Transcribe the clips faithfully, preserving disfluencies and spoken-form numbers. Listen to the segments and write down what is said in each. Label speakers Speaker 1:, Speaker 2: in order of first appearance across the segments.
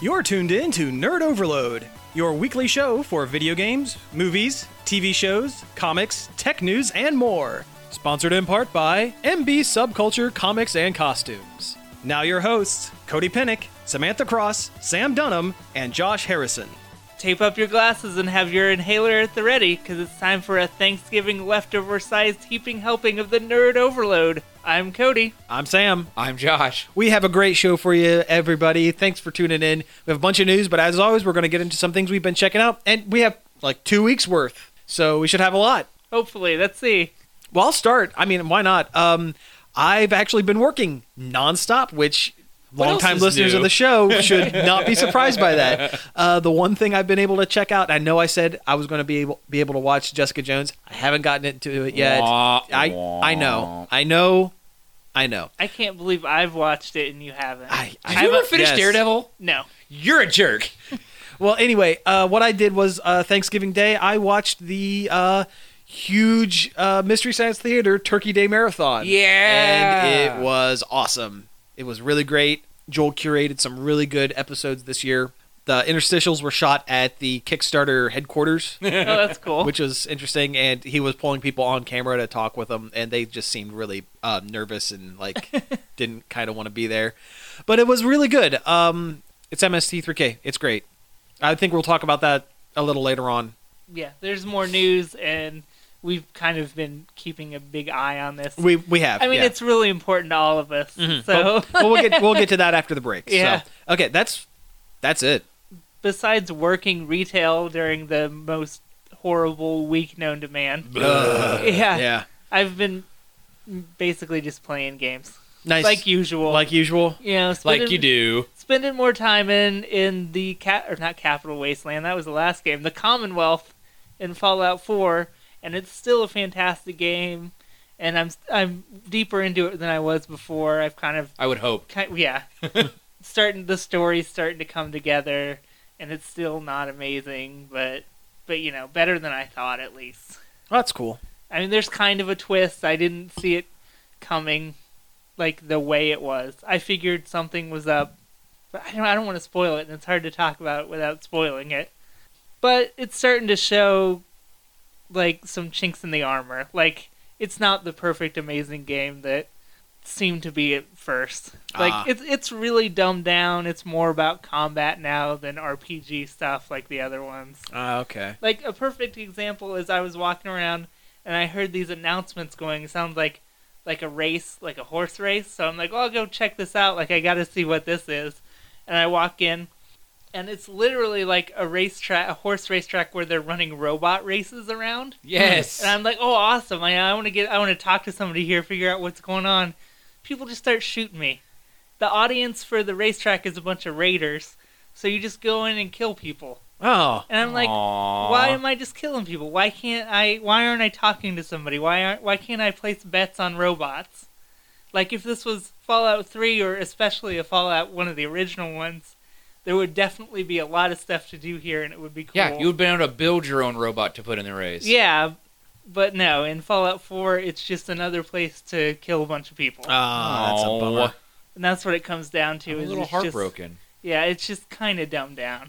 Speaker 1: You're tuned in to Nerd Overload, your weekly show for video games, movies, T V shows, comics, tech news, and more. Sponsored in part by M B Subculture Comics and Costumes. Now your hosts, Cody Pinnick, Samantha Cross, Sam Dunham, and Josh Harrison.
Speaker 2: Tape up your glasses and have your inhaler at the ready, because it's time for a Thanksgiving leftover-sized heaping helping of the Nerd Overload. I'm Cody.
Speaker 1: I'm Sam.
Speaker 3: I'm Josh.
Speaker 1: We have a great show for you, everybody. Thanks for tuning in. We have a bunch of news, but as always, we're going to get into some things we've been checking out, and we have like two weeks worth, so we should have a lot.
Speaker 2: Hopefully. Let's see.
Speaker 1: Well, I'll start. I mean, why not? Um, I've actually been working nonstop, which longtime listeners
Speaker 3: new?
Speaker 1: of the show should not be surprised by that. Uh, the one thing I've been able to check out, I know I said I was going to be able be able to watch Jessica Jones. I haven't gotten into it yet.
Speaker 3: Wah,
Speaker 1: I
Speaker 3: wah.
Speaker 1: I know, I know, I know.
Speaker 2: I can't believe I've watched it and you haven't.
Speaker 1: I, I
Speaker 3: Did you ever finish
Speaker 1: yes.
Speaker 3: Daredevil?
Speaker 2: No.
Speaker 3: You're a jerk.
Speaker 1: Well, anyway, uh, what I did was uh, Thanksgiving Day, I watched the uh, huge uh, Mystery Science Theater Turkey Day Marathon.
Speaker 3: Yeah.
Speaker 1: And it was awesome. It was really great. Joel curated some really good episodes this year. The interstitials were shot at the Kickstarter headquarters,
Speaker 2: Oh, that's cool.
Speaker 1: which was interesting, and he was pulling people on camera to talk with them, and they just seemed really uh, nervous and like didn't kind of want to be there. But it was really good. Um, it's M S T three K. It's great. I think we'll talk about that a little later on.
Speaker 2: Yeah, there's more news, and we've kind of been keeping a big eye on this.
Speaker 1: We we have.
Speaker 2: I mean,
Speaker 1: yeah.
Speaker 2: it's really important to all of us.
Speaker 1: Mhm.
Speaker 2: So,
Speaker 1: But, but we'll get we'll get to that after the break.
Speaker 2: Yeah.
Speaker 1: So, okay, that's that's it.
Speaker 2: besides working retail during the most horrible week known to man,
Speaker 1: Ugh.
Speaker 2: yeah,
Speaker 1: Yeah.
Speaker 2: I've been basically just playing games.
Speaker 1: Nice.
Speaker 2: Like usual.
Speaker 1: Like usual.
Speaker 2: You know,
Speaker 3: Like
Speaker 2: spending,
Speaker 3: you do.
Speaker 2: Spending more time in, in the, cat or not Capital Wasteland, that was the last game, the Commonwealth in Fallout four, and it's still a fantastic game, and I'm I'm deeper into it than I was before. I've kind of,
Speaker 3: I would hope.
Speaker 2: kind, yeah, starting, the story's starting to come together, and it's still not amazing, but, but you know, better than I thought at least.
Speaker 1: Well, that's cool.
Speaker 2: I mean, there's kind of a twist. I didn't see it coming, like the way it was. I figured something was up, but I don't. I don't want to spoil it, and it's hard to talk about it without spoiling it. But it's starting to show, like, some chinks in the armor. Like, it's not the perfect, amazing game that seemed to be at first. Like,
Speaker 1: Ah.
Speaker 2: it's it's really dumbed down. It's more about combat now than R P G stuff like the other ones.
Speaker 1: Uh, okay.
Speaker 2: Like, a perfect example is I was walking around and I heard these announcements going. It sounds like like a race, like a horse race. So I'm like, oh, I'll go check this out. Like, I got to see what this is. And I walk in, and it's literally like a racetrack, a horse racetrack where they're running robot races around.
Speaker 3: Yes.
Speaker 2: And I'm like, oh, awesome. I, I want to get, I want to talk to somebody here, figure out what's going on. People just start shooting me. The audience for the racetrack is a bunch of raiders. So you just go in and kill people.
Speaker 1: Oh.
Speaker 2: And I'm like,
Speaker 3: Aww.
Speaker 2: why am I just killing people? Why can't I? Why aren't I talking to somebody? Why aren't? Why can't I place bets on robots? Like, if this was Fallout three, or especially a Fallout, one of the original ones, there would definitely be a lot of stuff to do here, and it would be cool.
Speaker 3: Yeah, you would be able to build your own robot to put in the race.
Speaker 2: Yeah, but no. In Fallout four, it's just another place to kill a bunch of people,
Speaker 1: Ah, that's a
Speaker 3: Aw.
Speaker 1: bummer.
Speaker 2: and that's what it comes down to.
Speaker 3: I'm a
Speaker 2: is
Speaker 3: little
Speaker 2: it's just-
Speaker 3: heartbroken.
Speaker 2: yeah, it's just kind of dumbed down.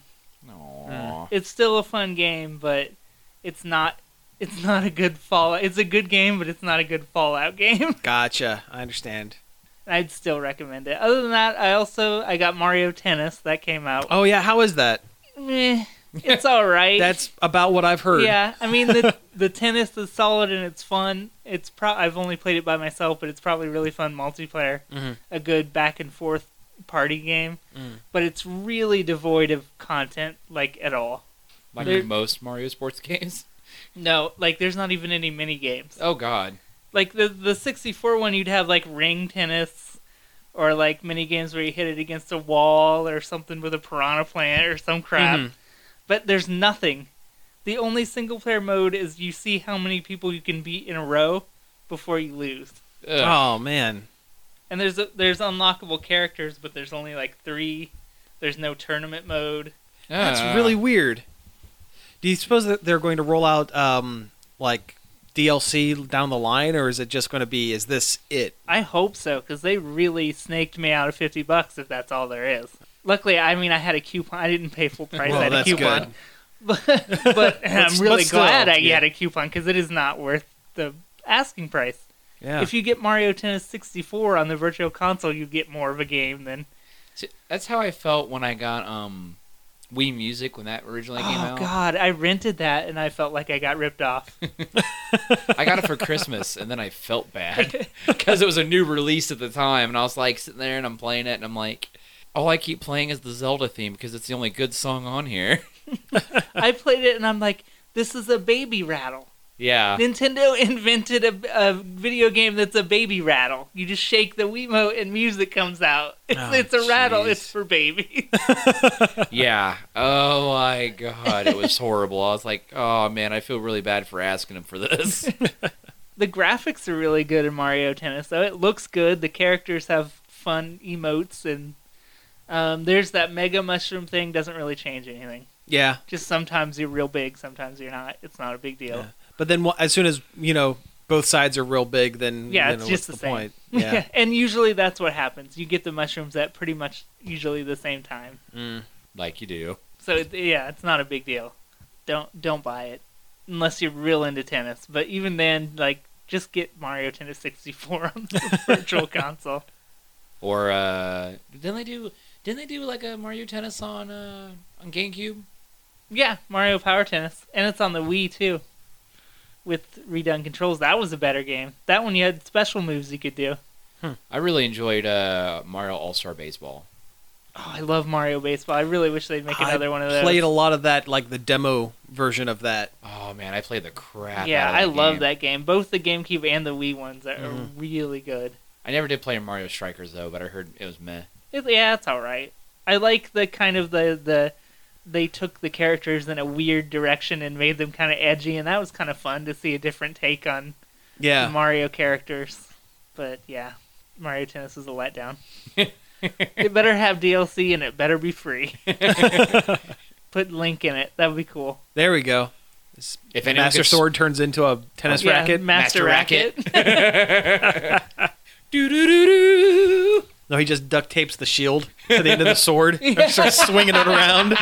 Speaker 3: Aww.
Speaker 2: It's still a fun game, but it's not. It's not a good Fallout. It's a good game, but it's not a good Fallout game.
Speaker 1: Gotcha. I understand.
Speaker 2: I'd still recommend it. Other than that, I also I got Mario Tennis that came out.
Speaker 1: Oh, yeah. How is that?
Speaker 2: Meh, it's all right.
Speaker 1: That's about what I've heard.
Speaker 2: yeah. I mean, the the tennis is solid and it's fun. It's pro- I've only played it by myself, but it's probably really fun multiplayer.
Speaker 1: Mhm.
Speaker 2: A good back and forth party game,
Speaker 1: Mm.
Speaker 2: but it's really devoid of content, like at all.
Speaker 3: Like
Speaker 2: There-
Speaker 3: most Mario sports games.
Speaker 2: No, like there's not even any mini games.
Speaker 3: Oh, God.
Speaker 2: Like the the sixty-four one, you'd have like ring tennis, or like mini games where you hit it against a wall or something with a piranha plant or some crap.
Speaker 1: Mhm.
Speaker 2: But there's nothing. The only single player mode is you see how many people you can beat in a row before you lose.
Speaker 3: Ugh.
Speaker 1: Oh, man.
Speaker 2: And there's a, there's unlockable characters, but there's only like three. There's no tournament mode.
Speaker 1: That's
Speaker 3: Ah.
Speaker 1: really weird. Do you suppose that they're going to roll out, um, like, D L C down the line, or is it just going to be, is this it?
Speaker 2: I hope so, because they really snaked me out of fifty bucks if that's all there is. Luckily, I mean, I had a coupon. I didn't pay full price.
Speaker 1: Well,
Speaker 2: I had a
Speaker 1: that's
Speaker 2: coupon.
Speaker 1: good.
Speaker 2: But, but I'm
Speaker 1: but
Speaker 2: really
Speaker 1: still,
Speaker 2: glad I
Speaker 1: yeah.
Speaker 2: had a coupon because it is not worth the asking price.
Speaker 1: Yeah.
Speaker 2: If you get Mario Tennis sixty-four on the Virtual Console, you get more of a game than...
Speaker 3: See, that's how I felt when I got um, Wii Music when that originally came
Speaker 2: Oh,
Speaker 3: out.
Speaker 2: God. I rented that, and I felt like I got ripped off.
Speaker 3: I got it for Christmas, and then I felt bad because it was a new release at the time, and I was like sitting there and I'm playing it, and I'm like, all I keep playing is the Zelda theme because it's the only good song on here.
Speaker 2: I played it, and I'm like, this is a baby rattle.
Speaker 3: Yeah.
Speaker 2: Nintendo invented a, a video game that's a baby rattle. You just shake the Wiimote and music comes out. It's,
Speaker 1: Oh,
Speaker 2: it's a rattle.
Speaker 1: jeez.
Speaker 2: It's for babies.
Speaker 3: Yeah. Oh my god, it was horrible. I was like, oh man, I feel really bad for asking him for this.
Speaker 2: The graphics are really good in Mario Tennis, though. It looks good. The characters have fun emotes, and um, there's that Mega Mushroom thing. Doesn't really change anything.
Speaker 1: Yeah.
Speaker 2: Just sometimes you're real big, sometimes you're not. It's not a big deal.
Speaker 1: Yeah. But then wh- as soon as, you know, both sides are real big, then
Speaker 2: Yeah,
Speaker 1: you
Speaker 2: it's
Speaker 1: know,
Speaker 2: just
Speaker 1: what's
Speaker 2: the
Speaker 1: the,
Speaker 2: same.
Speaker 1: point? Yeah.
Speaker 2: And usually that's what happens. You get the mushrooms at pretty much usually the same time.
Speaker 1: Mm.
Speaker 3: Like you do.
Speaker 2: So it, yeah, it's not a big deal. Don't don't buy it unless you're real into tennis. But even then, like, just get Mario Tennis sixty-four on the Virtual Console.
Speaker 3: Or uh, didn't they do? Didn't they do like a Mario Tennis on uh, on GameCube?
Speaker 2: Yeah, Mario Power Tennis, and it's on the Wii too, with redone controls. That was a better game. That one you had special moves you could do.
Speaker 3: I really enjoyed uh, Mario All Star Baseball.
Speaker 2: Oh, I love Mario Baseball. I really wish they'd make another
Speaker 1: I
Speaker 2: one of those.
Speaker 1: played a lot of that, like the demo version of that.
Speaker 3: Oh man, I played the crap.
Speaker 2: yeah,
Speaker 3: out of
Speaker 2: I
Speaker 3: that
Speaker 2: love
Speaker 3: game.
Speaker 2: that game. Both the GameCube and the Wii ones are
Speaker 1: Mhm.
Speaker 2: really good.
Speaker 3: I never did play Mario Strikers though, but I heard it was meh.
Speaker 2: It, yeah, it's all right. I like the kind of the the they took the characters in a weird direction and made them kind of edgy, and that was kind of fun to see a different take on
Speaker 1: Yeah.
Speaker 2: the Mario characters. But yeah, Mario Tennis is a letdown. It better have D L C and it better be free. Put Link in it. That would be cool.
Speaker 1: There we go. This
Speaker 3: If anyone
Speaker 1: Master
Speaker 3: could s-
Speaker 1: Sword turns into a tennis
Speaker 2: Yeah,
Speaker 1: racket.
Speaker 2: Master,
Speaker 3: Master
Speaker 2: Racket.
Speaker 3: Do do do do.
Speaker 1: No, he just duct tapes the shield to the end of the sword and starts swinging it around.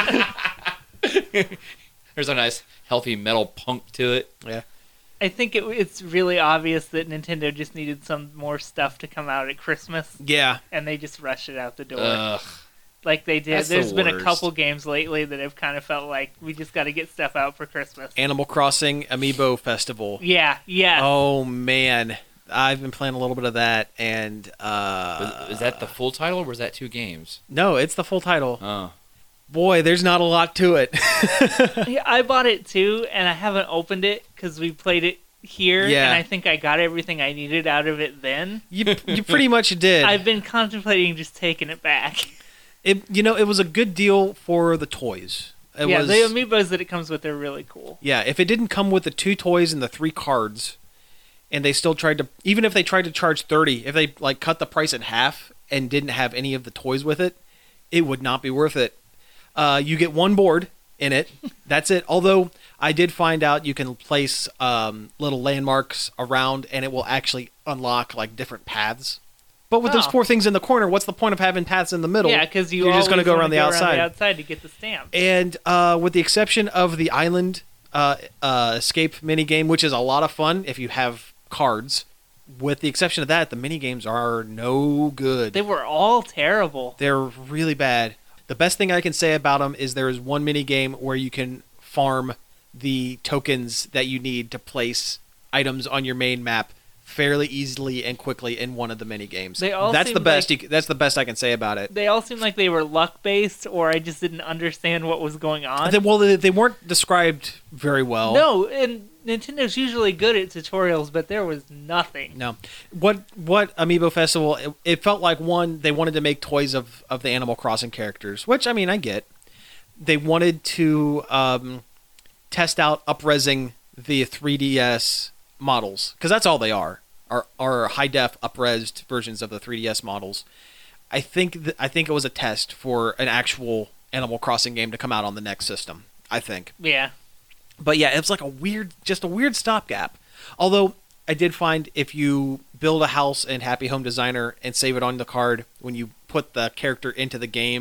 Speaker 3: There's a nice healthy metal punk to it.
Speaker 1: Yeah.
Speaker 2: I think it, it's really obvious that Nintendo just needed some more stuff to come out at Christmas,
Speaker 1: Yeah.
Speaker 2: and they just rushed it out the door.
Speaker 3: Ugh.
Speaker 2: like they did.
Speaker 3: That's the
Speaker 2: There's been a
Speaker 3: worst.
Speaker 2: couple games lately that have kind of felt like we just got to get stuff out for Christmas.
Speaker 1: Animal Crossing Amiibo Festival.
Speaker 2: Yeah, yeah.
Speaker 1: Oh, man. I've been playing a little bit of that, and...
Speaker 3: Was,
Speaker 1: uh
Speaker 3: is that the full title, or was that two games?
Speaker 1: No, it's the full title.
Speaker 3: Oh.
Speaker 1: Boy, there's not a lot to it.
Speaker 2: Yeah, I bought it too, and I haven't opened it because we played it here,
Speaker 1: Yeah.
Speaker 2: and I think I got everything I needed out of it then.
Speaker 1: you you pretty much did.
Speaker 2: I've been contemplating just taking it back.
Speaker 1: It you know, it was a good deal for the toys. It
Speaker 2: yeah,
Speaker 1: was,
Speaker 2: the amiibos that it comes with are really cool.
Speaker 1: Yeah, if it didn't come with the two toys and the three cards, and they still tried to, even if they tried to charge thirty, if they like cut the price in half and didn't have any of the toys with it, it would not be worth it. Uh, you get one board in it. That's it. Although I did find out you can place um, little landmarks around, and it will actually unlock like different paths. But with those
Speaker 2: Oh.
Speaker 1: four things in the corner, what's the point of having paths in the middle?
Speaker 2: Yeah, because you
Speaker 1: you're just
Speaker 2: going
Speaker 1: gonna
Speaker 2: to
Speaker 1: go around the outside.
Speaker 2: the outside to get the stamp.
Speaker 1: And uh, with the exception of the island uh, uh, escape minigame, which is a lot of fun if you have cards, with the exception of that, the minigames are no good.
Speaker 2: They were all terrible.
Speaker 1: They're really bad. The best thing I can say about them is there is one minigame where you can farm the tokens that you need to place items on your main map fairly easily and quickly in one of the minigames.
Speaker 2: They all
Speaker 1: that's
Speaker 2: seem
Speaker 1: the best.
Speaker 2: like-
Speaker 1: you, that's the best I can say about it.
Speaker 2: They all seemed like they were luck based, or I just didn't understand what was going on.
Speaker 1: They, well, they, they weren't described very well.
Speaker 2: No, and Nintendo's usually good at tutorials, but there was nothing.
Speaker 1: No. What what Amiibo Festival, it, it felt like, one, they wanted to make toys of, of the Animal Crossing characters, which, I mean, I get. They wanted to um, test out up-resing the three D S models, because that's all they are, are, are high-def, up-resed versions of the three D S models. I think th- I think it was a test for an actual Animal Crossing game to come out on the next system, I think.
Speaker 2: Yeah.
Speaker 1: But yeah, it was like a weird, just a weird stopgap. Although I did find if you build a house in Happy Home Designer and save it on the card, when you put the character into the game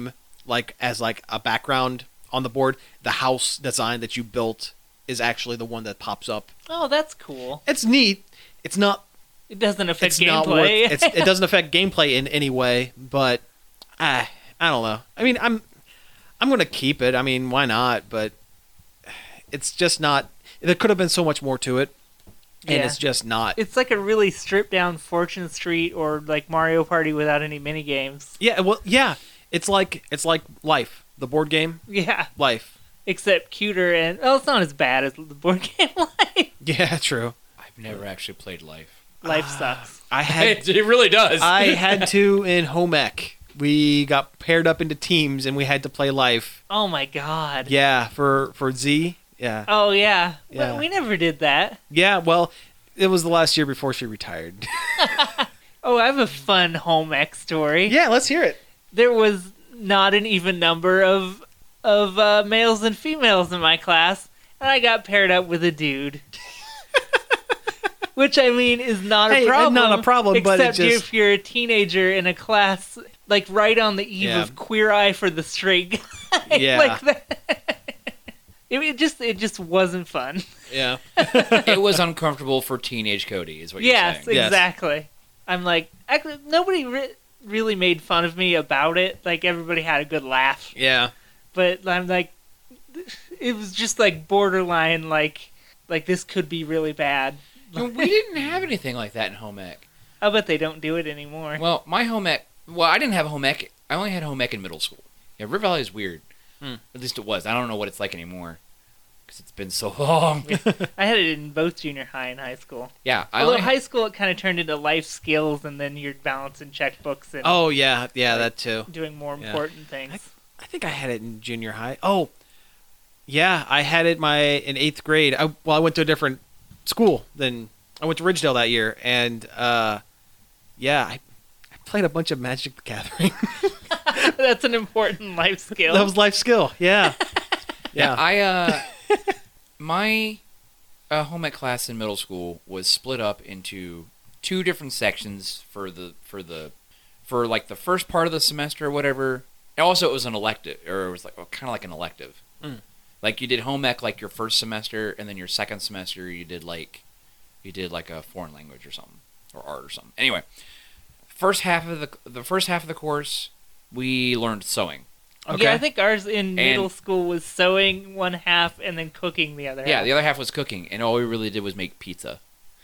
Speaker 1: like as like a background on the board, the house design that you built is actually the one that pops up.
Speaker 2: Oh, that's cool.
Speaker 1: It's neat. It's not.
Speaker 2: It doesn't affect
Speaker 1: It's not worth.
Speaker 2: gameplay.
Speaker 1: It's, it doesn't affect gameplay in any way. But I, I don't know. I mean, I'm, I'm gonna keep it. I mean, why not? But it's just not. There could have been so much more to it, and
Speaker 2: Yeah.
Speaker 1: it's just not.
Speaker 2: It's like a really stripped down Fortune Street or like Mario Party without any mini games.
Speaker 1: Yeah. Well, yeah. It's like it's like Life, the board game.
Speaker 2: Yeah,
Speaker 1: Life.
Speaker 2: except cuter and well, it's not as bad as the board game Life.
Speaker 1: Yeah, true.
Speaker 3: I've never actually played Life.
Speaker 2: Life sucks.
Speaker 1: I had
Speaker 3: It really does.
Speaker 1: I had to in home ec. We got paired up into teams and we had to play Life.
Speaker 2: Oh my god.
Speaker 1: Yeah, for for Z. Yeah.
Speaker 2: Oh yeah.
Speaker 1: Yeah.
Speaker 2: Well, we never did that.
Speaker 1: Yeah, well, it was the last year before she retired.
Speaker 2: Oh, I have a fun home ec story.
Speaker 1: Yeah, let's hear it.
Speaker 2: There was not an even number of of uh, males and females in my class, and I got paired up with a dude. Which I mean is not
Speaker 1: Hey,
Speaker 2: a problem.
Speaker 1: not a problem, but it
Speaker 2: except
Speaker 1: just-
Speaker 2: if you're a teenager in a class like right on the eve
Speaker 1: Yeah.
Speaker 2: of Queer Eye for the Straight Guy.
Speaker 1: Yeah.
Speaker 2: like that. It, it just it just wasn't fun.
Speaker 1: Yeah.
Speaker 3: It was uncomfortable for teenage Cody, is what
Speaker 2: Yes,
Speaker 3: you're saying.
Speaker 1: Yes.
Speaker 2: exactly. I'm like, actually, nobody re- really made fun of me about it. Like everybody had a good laugh,
Speaker 1: Yeah.
Speaker 2: but I'm like, it was just like borderline, like like this could be really bad.
Speaker 3: You know, we didn't have anything like that in home ec.
Speaker 2: I bet they don't do it anymore.
Speaker 3: Well, my home ec. Well, I didn't have home ec. I only had home ec in middle school. Yeah, River Valley is weird.
Speaker 1: Hmm.
Speaker 3: At least it was. I don't know what it's like anymore because it's been so long.
Speaker 2: I had it in both junior high and high school.
Speaker 3: Yeah, I
Speaker 2: Although
Speaker 3: only
Speaker 2: high school, it kind of turned into life skills, and then you're balancing checkbooks and
Speaker 1: Oh, yeah. Yeah, that too.
Speaker 2: doing more
Speaker 1: Yeah.
Speaker 2: important things.
Speaker 1: I think I had it in junior high. Oh, yeah, I had it my in eighth grade. I, well, I went to a different school than I went to Ridgedale that year, and uh, yeah, I, I played a bunch of Magic the Gathering.
Speaker 2: That's an important life skill.
Speaker 1: That was life skill. Yeah,
Speaker 3: Yeah,
Speaker 1: yeah.
Speaker 3: I uh, my uh, home ec class in middle school was split up into two different sections for the for the for like the first part of the semester or whatever. And also, it was an elective, or it was like well, kind of like an elective.
Speaker 1: Mm.
Speaker 3: Like you did home ec like your first semester, and then your second semester you did like you did like a foreign language or something or art or something. Anyway, first half of the the first half of the course we learned sewing.
Speaker 1: Okay.
Speaker 2: Yeah, I think ours in middle
Speaker 3: And-
Speaker 2: school was sewing one half and then cooking the other
Speaker 3: Yeah,
Speaker 2: half.
Speaker 3: the other half was cooking, and all we really did was make pizza.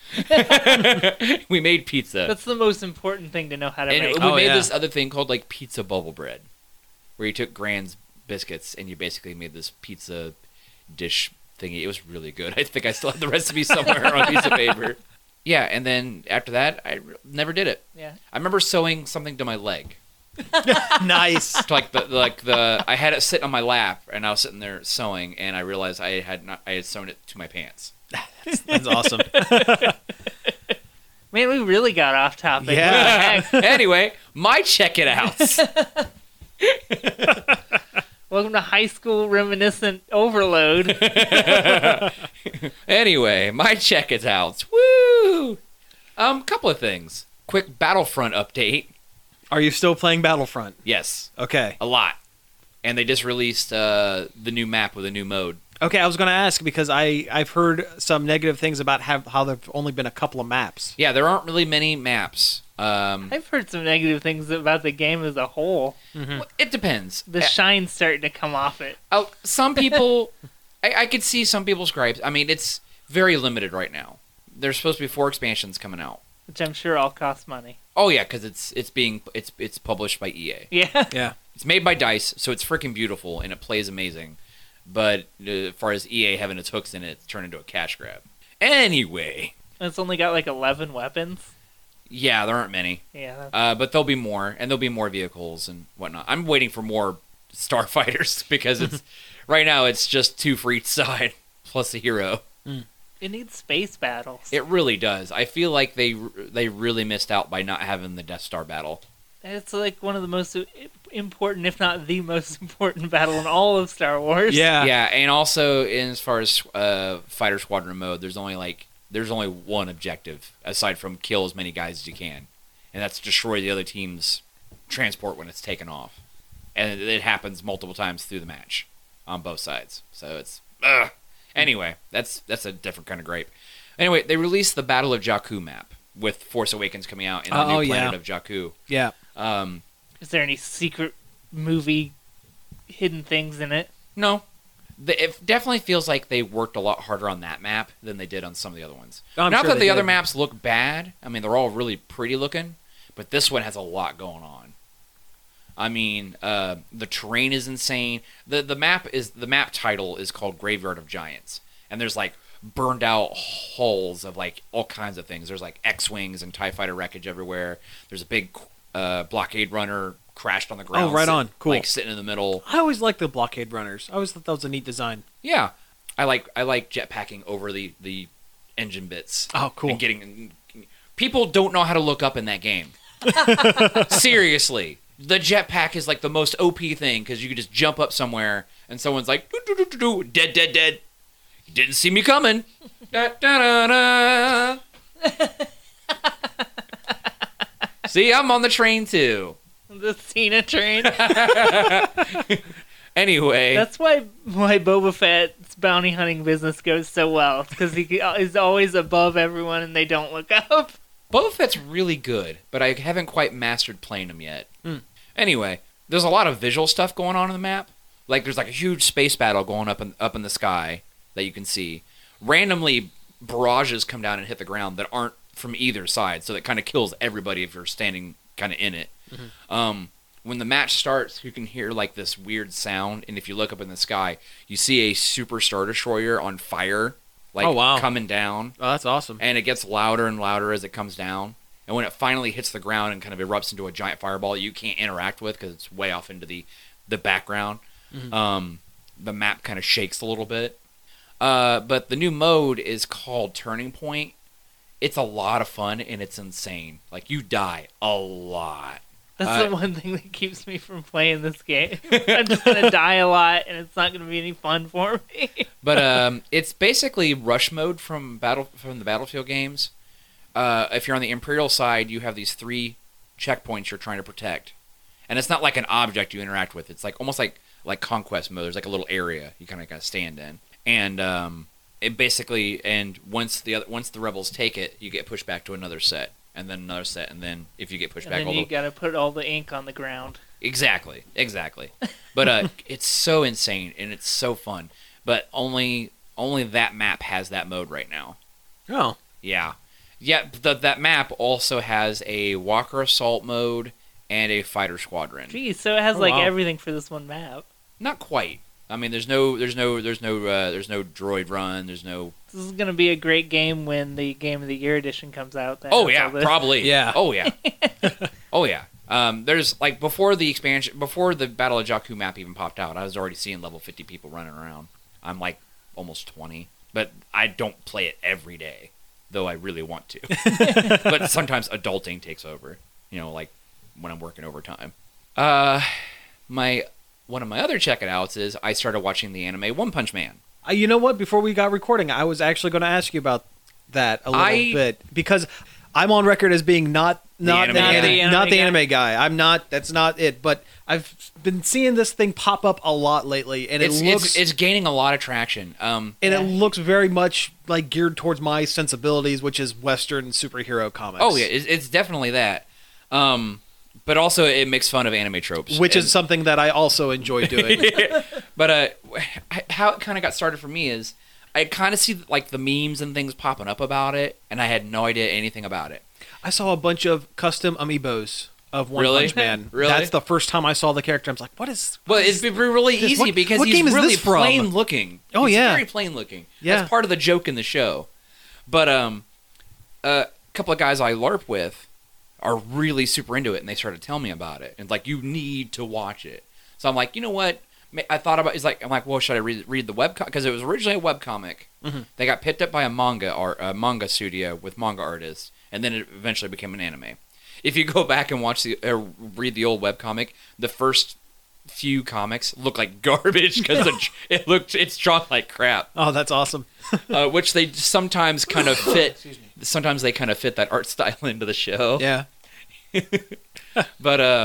Speaker 3: We made pizza.
Speaker 2: That's the most important thing to know how to
Speaker 3: And
Speaker 2: make.
Speaker 3: we
Speaker 1: Oh,
Speaker 3: made
Speaker 1: yeah.
Speaker 3: this other thing called like pizza bubble bread, where you took Grand's biscuits and you basically made this pizza dish thingy. It was really good. I think I still have the recipe somewhere on a piece of paper. Yeah, and then after that, I re- never did it.
Speaker 2: Yeah.
Speaker 3: I remember sewing something to my leg.
Speaker 1: Nice.
Speaker 3: To like the like the I had it sitting on my lap, and I was sitting there sewing, and I realized I had not I had sewn it to my pants.
Speaker 1: That's awesome.
Speaker 2: Man, we really got off topic.
Speaker 1: Yeah.
Speaker 2: What the heck?
Speaker 3: Anyway, my check it outs.
Speaker 2: Welcome to high school reminiscent overload.
Speaker 3: Anyway, my check it outs. Woo! Um, couple of things. Quick Battlefront update.
Speaker 1: Are you still playing Battlefront?
Speaker 3: Yes,
Speaker 1: Okay.
Speaker 3: a lot. And they just released uh, the new map with a new mode.
Speaker 1: Okay, I was going to ask because I I've heard some negative things about how how there've only been a couple of maps.
Speaker 3: Yeah, there aren't really many maps. Um,
Speaker 2: I've heard some negative things about the game as a whole.
Speaker 3: well, it depends.
Speaker 2: The
Speaker 3: Uh,
Speaker 2: shine's starting to come off it.
Speaker 3: oh, some people, I, I could see some people's gripes. I mean, it's very limited right now. There's supposed to be four expansions coming out.
Speaker 2: Which I'm sure all costs money.
Speaker 3: Oh yeah, because it's it's being it's it's published by E A.
Speaker 2: Yeah.
Speaker 1: Yeah.
Speaker 3: It's made by DICE, so it's freaking beautiful and it plays amazing. But uh, as far as E A having its hooks in it, it's turned into a cash grab. Anyway,
Speaker 2: It's only got like eleven weapons.
Speaker 3: yeah, there aren't many,
Speaker 2: Yeah. That's...
Speaker 3: uh, but there'll be more, and there'll be more vehicles and whatnot. I'm waiting for more starfighters because it's right now it's just two for each side plus a hero.
Speaker 2: It needs space battles.
Speaker 3: It really does. I feel like they they really missed out by not having the Death Star battle.
Speaker 2: It's like one of the most important, if not the most important battle in all of Star Wars.
Speaker 1: Yeah.
Speaker 3: Yeah, and also in as far as uh, fighter squadron mode, there's only like there's only one objective aside from kill as many guys as you can, and that's destroy the other team's transport when it's taken off. and it happens multiple times through the match on both sides. So it's ugh. Anyway, that's that's a different kind of gripe. Anyway, they released the Battle of Jakku map with Force Awakens coming out in the
Speaker 1: Oh,
Speaker 3: new planet
Speaker 1: yeah.
Speaker 3: of Jakku.
Speaker 1: Yeah.
Speaker 3: Um,
Speaker 2: Is there any secret movie hidden things in it?
Speaker 3: no, the, it definitely feels like they worked a lot harder on that map than they did on some of the other ones.
Speaker 1: I'm
Speaker 3: Not
Speaker 1: sure
Speaker 3: that
Speaker 1: they
Speaker 3: the other
Speaker 1: did.
Speaker 3: maps look bad. I mean, they're all really pretty looking, but this one has a lot going on. I mean, uh, the terrain is insane. the The map is the map title is called Graveyard of Giants, and there's like burned out hulls of like all kinds of things. There's like X-wings and TIE fighter wreckage everywhere. There's a big uh, blockade runner crashed on the ground.
Speaker 1: Oh, right
Speaker 3: sit-
Speaker 1: on. Cool.
Speaker 3: Like sitting in the middle.
Speaker 1: I always liked the blockade runners. I always thought that was a neat design.
Speaker 3: Yeah, I like I like jetpacking over the the engine bits.
Speaker 1: Oh, cool.
Speaker 3: And getting people don't know how to look up in that game. Seriously, the jetpack is like the most O P thing because you can just jump up somewhere and someone's like, doo, doo, doo, doo, doo, dead, dead, dead. You didn't see me coming. Da, da, da, da. See, I'm on the train too.
Speaker 2: The Cena train.
Speaker 3: Anyway,
Speaker 2: That's why why Boba Fett's bounty hunting business goes so well. It's because he is always above everyone and they don't look up.
Speaker 3: Boba Fett's really good, but I haven't quite mastered playing him yet.
Speaker 1: Mm.
Speaker 3: Anyway, there's a lot of visual stuff going on in the map. Like there's like a huge space battle going up in, up in the sky that you can see. Randomly, barrages come down and hit the ground that aren't from either side, so that kind of kills everybody if you're standing kind of in it.
Speaker 1: Mm-hmm.
Speaker 3: Um, when the match starts, you can hear like this weird sound, and if you look up in the sky, you see a Super Star Destroyer on fire, like
Speaker 1: Oh, wow.
Speaker 3: coming down.
Speaker 1: Oh, that's awesome.
Speaker 3: And it gets louder and louder as it comes down. And when it finally hits the ground and kind of erupts into a giant fireball you can't interact with because it's way off into the, the background,
Speaker 1: Mhm.
Speaker 3: um, the map kind of shakes a little bit. Uh, but the new mode is called Turning Point. It's a lot of fun and it's insane. Like, you die a lot.
Speaker 2: That's
Speaker 3: Uh,
Speaker 2: the one thing that keeps me from playing this game. I'm just gonna die a lot, and it's not gonna be any fun for me.
Speaker 3: But um, it's basically rush mode from battle from the Battlefield games. Uh, if you're on the Imperial side, you have these three checkpoints you're trying to protect, and it's not like an object you interact with. It's like almost like like conquest mode. There's like a little area you kind of got to stand in, and um, it basically and once the other, once the rebels take it, you get pushed back to another set, and then another set, and then if you get pushed
Speaker 2: And
Speaker 3: back,
Speaker 2: then
Speaker 3: all
Speaker 2: you
Speaker 3: the,
Speaker 2: gotta put all the ink on the ground.
Speaker 3: Exactly, exactly. But uh, it's so insane and it's so fun. But only only that map has that mode right now.
Speaker 1: Oh.
Speaker 3: Yeah, yeah. The, that map also has a Walker Assault mode and a Fighter Squadron.
Speaker 2: Geez, so it has
Speaker 1: Oh,
Speaker 2: like
Speaker 1: wow.
Speaker 2: everything for this one map.
Speaker 3: Not quite. I mean, there's no, there's no, there's no, uh, there's no droid run. There's no.
Speaker 2: This is gonna be a great game when the Game of the Year edition comes out. that
Speaker 3: Oh
Speaker 2: has
Speaker 3: yeah,
Speaker 2: all this.
Speaker 3: probably.
Speaker 1: Yeah.
Speaker 3: Oh yeah. Oh yeah. Um, there's like before the expansion, before the Battle of Jakku map even popped out, I was already seeing level fifty people running around. I'm like almost twenty, but I don't play it every day, though I really want to. But sometimes adulting takes over, you know, like when I'm working overtime. Uh, my one of my other check it outs is I started watching the anime One Punch Man.
Speaker 1: Uh, you know what? Before we got recording, I was actually going to ask you about that a little
Speaker 3: I-
Speaker 1: bit because I'm on record as being not not
Speaker 3: anime
Speaker 1: the,
Speaker 3: guy.
Speaker 1: anime,
Speaker 2: The anime
Speaker 1: not the
Speaker 2: guy.
Speaker 1: anime guy. I'm not. That's not it. But I've been seeing this thing pop up a lot lately, and
Speaker 3: It's
Speaker 1: it looks
Speaker 3: it's, it's gaining a lot of traction. Um,
Speaker 1: and
Speaker 2: Yeah.
Speaker 1: it looks very much like geared towards my sensibilities, which is Western superhero comics.
Speaker 3: oh yeah, it's, it's definitely that. Um, but also it makes fun of anime tropes,
Speaker 1: which
Speaker 3: And-
Speaker 1: is something that I also enjoy doing.
Speaker 3: But uh, h- how it kind of got started for me is I kind of see like the memes and things popping up about it, and I had no idea anything about it.
Speaker 1: I saw a bunch of custom amiibos of One
Speaker 3: Really?
Speaker 1: Punch Man.
Speaker 3: Really?
Speaker 1: That's the first time I saw the character. I was like, "What is?"
Speaker 3: Well,
Speaker 1: what
Speaker 3: it's
Speaker 1: is
Speaker 3: been really
Speaker 1: this-
Speaker 3: easy
Speaker 1: what-
Speaker 3: because
Speaker 1: what
Speaker 3: he's
Speaker 1: game is
Speaker 3: really
Speaker 1: this from?
Speaker 3: plain looking.
Speaker 1: Oh,
Speaker 3: He's
Speaker 1: yeah.
Speaker 3: very plain looking.
Speaker 1: Yeah.
Speaker 3: That's part of the joke in the show. But um, a couple of guys I LARP with are really super into it, and they started telling me about it, and like, you need to watch it. So I'm like, you know what? Ma- I thought about. It's like I'm like, well, should I read read the web because it was originally a web comic.
Speaker 1: Mhm.
Speaker 3: They got picked up by a manga art, a manga studio with manga artists, and then it eventually became an anime. If you go back and watch the uh, read the old web comic, the first few comics look like garbage because it looked it's drawn like crap,
Speaker 1: Oh, that's awesome.
Speaker 3: uh, which they sometimes kind of fit. Sometimes they kind of fit that art style into the show.
Speaker 1: Yeah.
Speaker 3: But um,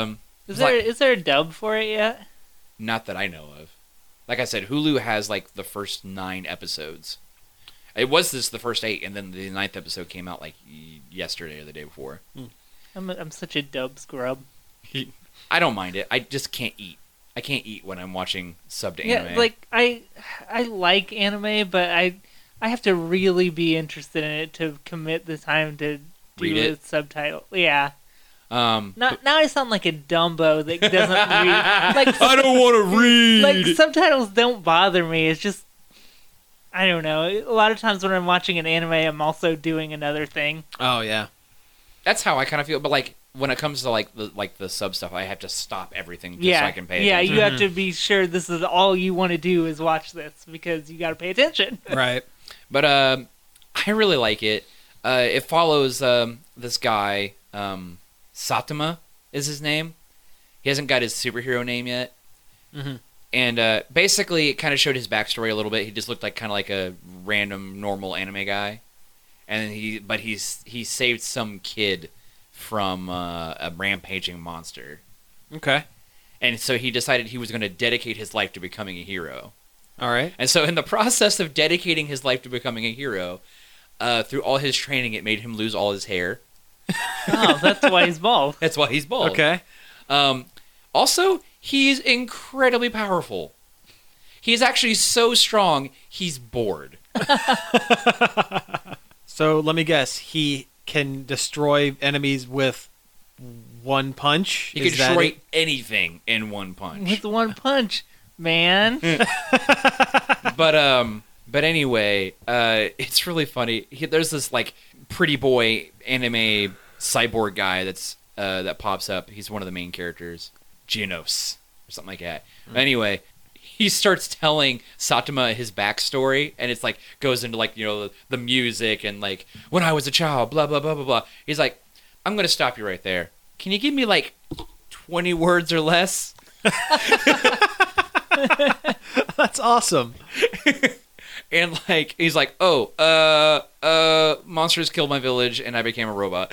Speaker 2: Is
Speaker 3: It's
Speaker 2: there
Speaker 3: like-
Speaker 2: is there a dub for it yet?
Speaker 3: Not that I know of. Like I said, Hulu has like the first nine episodes. It was this the first eight, and then the ninth episode came out like y- yesterday or the day before.
Speaker 2: I'm a, I'm such a dub scrub.
Speaker 3: I don't mind it. I just can't eat. I can't eat when I'm watching subbed anime.
Speaker 2: Yeah, like I I like anime, but I I have to really be interested in it to commit the time to do
Speaker 3: Read
Speaker 2: a
Speaker 3: it?
Speaker 2: subtitle. Yeah.
Speaker 3: um,
Speaker 2: Now, now I sound like a Dumbo that doesn't read. Like,
Speaker 3: I don't want to read.
Speaker 2: like subtitles don't bother me. It's just I don't know. A lot of times when I'm watching an anime, I'm also doing another thing.
Speaker 1: Oh yeah.
Speaker 3: That's how I kind of feel. But like when it comes to like the like the sub stuff, I have to stop everything just
Speaker 2: yeah,
Speaker 3: so I can pay
Speaker 2: yeah.
Speaker 3: attention.
Speaker 2: You have to be sure this is all you want to do is watch this because you got to pay attention.
Speaker 1: Right.
Speaker 3: But um, I really like it. Uh, it follows um, this guy, um, Satama is his name. He hasn't got his superhero name yet.
Speaker 1: Mhm.
Speaker 3: And uh, basically, it kind of showed his backstory a little bit. He just looked like kind of like a random, normal anime guy. And he, but he's he saved some kid from uh, a rampaging monster.
Speaker 1: Okay.
Speaker 3: And so he decided he was going to dedicate his life to becoming a hero.
Speaker 1: All right.
Speaker 3: And so, in the process of dedicating his life to becoming a hero, uh, through all his training, it made him lose all his hair.
Speaker 2: Oh, that's why he's bald.
Speaker 3: That's why he's bald.
Speaker 1: Okay.
Speaker 3: Um, also, he's incredibly powerful. He's actually so strong, he's bored.
Speaker 1: So let me guess. He can destroy enemies with one punch.
Speaker 3: He
Speaker 1: Is
Speaker 3: can
Speaker 1: that
Speaker 3: destroy
Speaker 1: it?
Speaker 3: anything in one punch.
Speaker 2: With one punch, man.
Speaker 3: but um, but anyway, uh, it's really funny. He, there's this like pretty boy anime cyborg guy that's uh, that pops up. He's one of the main characters, Geonos or something like that.
Speaker 1: Mm.
Speaker 3: Anyway, he starts telling Satama his backstory, and it's like goes into like you know the, the music and like when I was a child, blah blah blah blah blah. He's like, I'm gonna stop you right there. Can you give me like twenty words or less?
Speaker 1: That's awesome.
Speaker 3: And like he's like, oh, uh, uh, monsters killed my village, and I became a robot.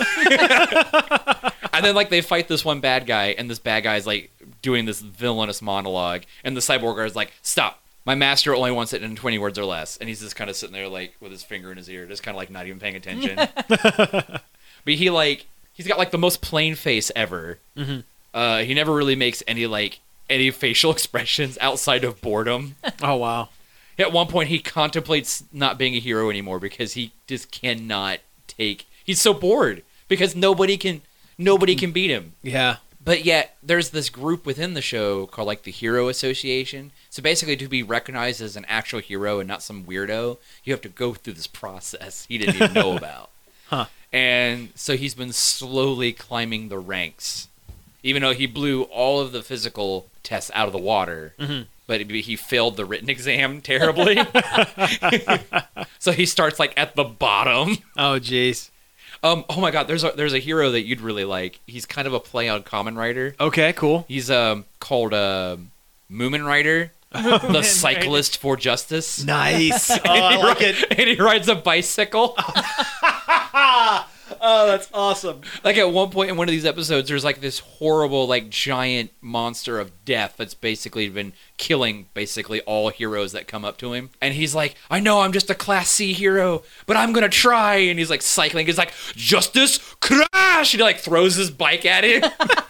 Speaker 3: And then like they fight this one bad guy, and this bad guy's like doing this villainous monologue, and the cyborg guy is like, stop. My master only wants it in twenty words or less, and he's just kind of sitting there like with his finger in his ear, just kind of like not even paying attention. But he like he's got like the most plain face ever.
Speaker 1: Mhm.
Speaker 3: Uh, he never really makes any like any facial expressions outside of boredom.
Speaker 1: Oh wow.
Speaker 3: At one point, he contemplates not being a hero anymore because he just cannot take. He's so bored because nobody can, nobody can beat him.
Speaker 1: Yeah.
Speaker 3: But yet, there's this group within the show called like the Hero Association. So basically, to be recognized as an actual hero and not some weirdo, you have to go through this process he didn't even know about.
Speaker 1: Huh.
Speaker 3: And so he's been slowly climbing the ranks, even though he blew all of the physical tests out of the water.
Speaker 1: Mhm.
Speaker 3: But he failed the written exam terribly. So he starts like at the bottom.
Speaker 1: Oh jeez.
Speaker 3: Um, oh my god, there's a there's a hero that you'd really like. He's kind of a play on Kamen Rider.
Speaker 1: Okay. Cool.
Speaker 3: He's um called uh, Moomin Rider, the cyclist for justice.
Speaker 1: Nice. Oh,
Speaker 3: And
Speaker 1: I
Speaker 3: he
Speaker 1: like
Speaker 3: ri-
Speaker 1: it.
Speaker 3: And he rides a bicycle.
Speaker 1: Oh, that's awesome.
Speaker 3: Like at one point in one of these episodes, there's like this horrible, like giant monster of death that's basically been killing basically all heroes that come up to him. And he's like, I know I'm just a class C hero, but I'm gonna try. And he's like cycling. He's like, Justice Crash! And he like throws his bike at him.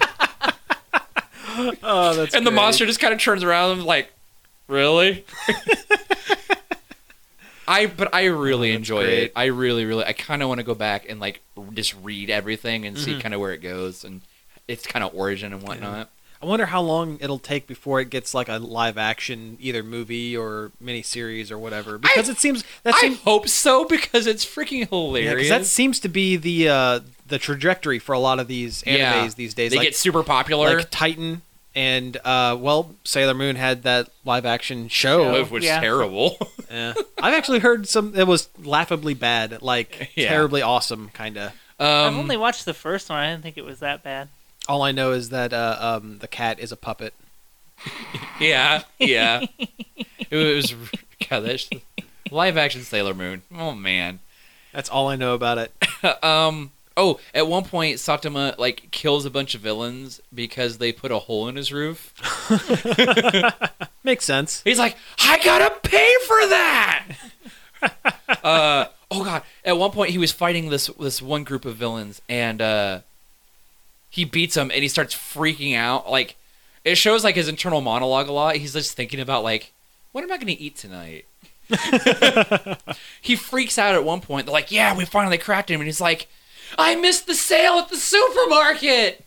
Speaker 1: Oh, that's.
Speaker 3: And the
Speaker 1: great.
Speaker 3: monster just kind of turns around and is like, really? I but I really
Speaker 1: Oh, that's
Speaker 3: enjoy
Speaker 1: great.
Speaker 3: it. I really, really, I kind of want to go back and like r- just read everything and see
Speaker 1: Mhm.
Speaker 3: kind of where it goes and its kind of origin and whatnot.
Speaker 1: I wonder how long it'll take before it gets like a live action either movie or miniseries or whatever. Because it seems that
Speaker 3: I
Speaker 1: seems
Speaker 3: hope so because it's freaking
Speaker 1: yeah,
Speaker 3: hilarious.
Speaker 1: 'cause that seems to be the uh, the trajectory for a lot of these animes
Speaker 3: Yeah.
Speaker 1: these days.
Speaker 3: They
Speaker 1: like,
Speaker 3: get super popular,
Speaker 1: like Titan and uh, well, Sailor Moon had that live action show.
Speaker 3: which was
Speaker 2: Yeah.
Speaker 3: terrible.
Speaker 1: Yeah. I've actually heard some. It was laughably bad, like
Speaker 3: Yeah.
Speaker 1: terribly awesome, kind of.
Speaker 2: I've
Speaker 3: um,
Speaker 2: only watched the first one. I didn't think it was that bad.
Speaker 1: All I know is that uh, um, the cat is a puppet.
Speaker 3: yeah, yeah. It was God, that's live action Sailor Moon. Oh man.
Speaker 1: That's all I know about it.
Speaker 3: um Oh, at one point, Saitama like kills a bunch of villains because they put a hole in his roof.
Speaker 1: Makes sense.
Speaker 3: He's like, I gotta pay for that. uh, oh god! At one point, he was fighting this this one group of villains, and uh, he beats them, and he starts freaking out. Like, it shows like his internal monologue a lot. He's just thinking about like, what am I gonna eat tonight? He freaks out at one point. They're like, yeah, we finally cracked him, and he's like, I missed the sale at the supermarket.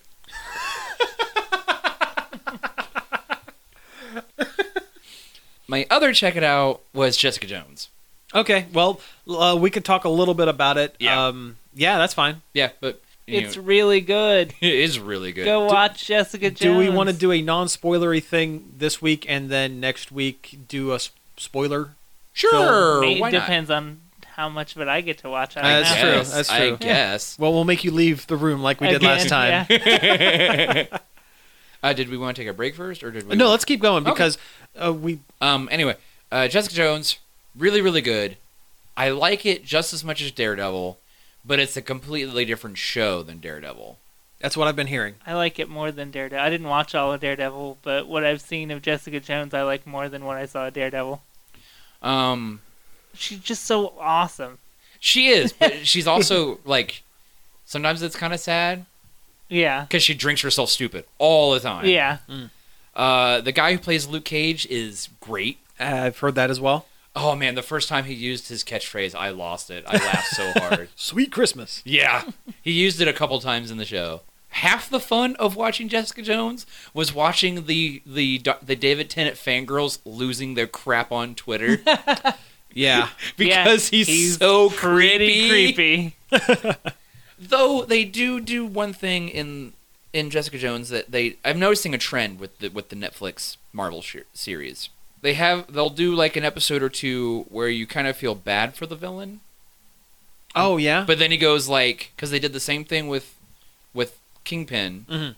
Speaker 3: My other check it out was Jessica Jones.
Speaker 1: Okay, well, uh, we could talk a little bit about it.
Speaker 3: Yeah.
Speaker 1: Um, yeah, that's fine.
Speaker 3: Yeah, but you
Speaker 2: It's
Speaker 3: know,
Speaker 2: really good.
Speaker 3: it is really good.
Speaker 2: Go watch Jessica Jones.
Speaker 1: Do we want to do a non-spoilery thing this week and then next week do a s- spoiler?
Speaker 3: Sure,
Speaker 2: It
Speaker 3: why not?
Speaker 2: depends on how much of it I get to watch. I
Speaker 1: That's
Speaker 2: don't
Speaker 1: true,
Speaker 2: know.
Speaker 3: Yes,
Speaker 1: that's
Speaker 3: I
Speaker 1: true.
Speaker 3: guess.
Speaker 1: Well, we'll make you leave the room like we did
Speaker 2: Again,
Speaker 1: last time.
Speaker 2: yeah.
Speaker 3: uh, did we want to take a break first, or did we?
Speaker 1: No, let's keep going
Speaker 3: Okay.
Speaker 1: because uh, we.
Speaker 3: Um. Anyway, uh, Jessica Jones, really, really good. I like it just as much as Daredevil, but it's a completely different show than Daredevil.
Speaker 1: That's what I've been hearing.
Speaker 2: I like it more than Daredevil. I didn't watch all of Daredevil, but what I've seen of Jessica Jones, I like more than what I saw of Daredevil.
Speaker 3: Um,
Speaker 2: She's just so awesome.
Speaker 3: she is, but she's also like, sometimes it's kind of sad
Speaker 2: Yeah.
Speaker 3: because she drinks herself stupid all the time.
Speaker 2: Yeah.
Speaker 3: Uh, the guy who plays Luke Cage is great.
Speaker 1: Uh, I've heard that as well.
Speaker 3: Oh man, the first time he used his catchphrase, I lost it. I laughed so hard.
Speaker 1: Sweet Christmas.
Speaker 3: Yeah, he used it a couple times in the show. Half the fun of watching Jessica Jones was watching the the the David Tennant fangirls losing their crap on Twitter
Speaker 1: Yeah.
Speaker 3: because
Speaker 2: Yeah,
Speaker 3: he's, so
Speaker 2: pretty
Speaker 3: creepy.
Speaker 2: creepy.
Speaker 3: Though they do do one thing in in Jessica Jones that they I'm noticing a trend with the with the Netflix Marvel sh- series. They have they'll do like an episode or two where you kind of feel bad for the villain.
Speaker 1: Oh yeah.
Speaker 3: But then he goes like, because they did the same thing with with Kingpin.
Speaker 1: Mhm.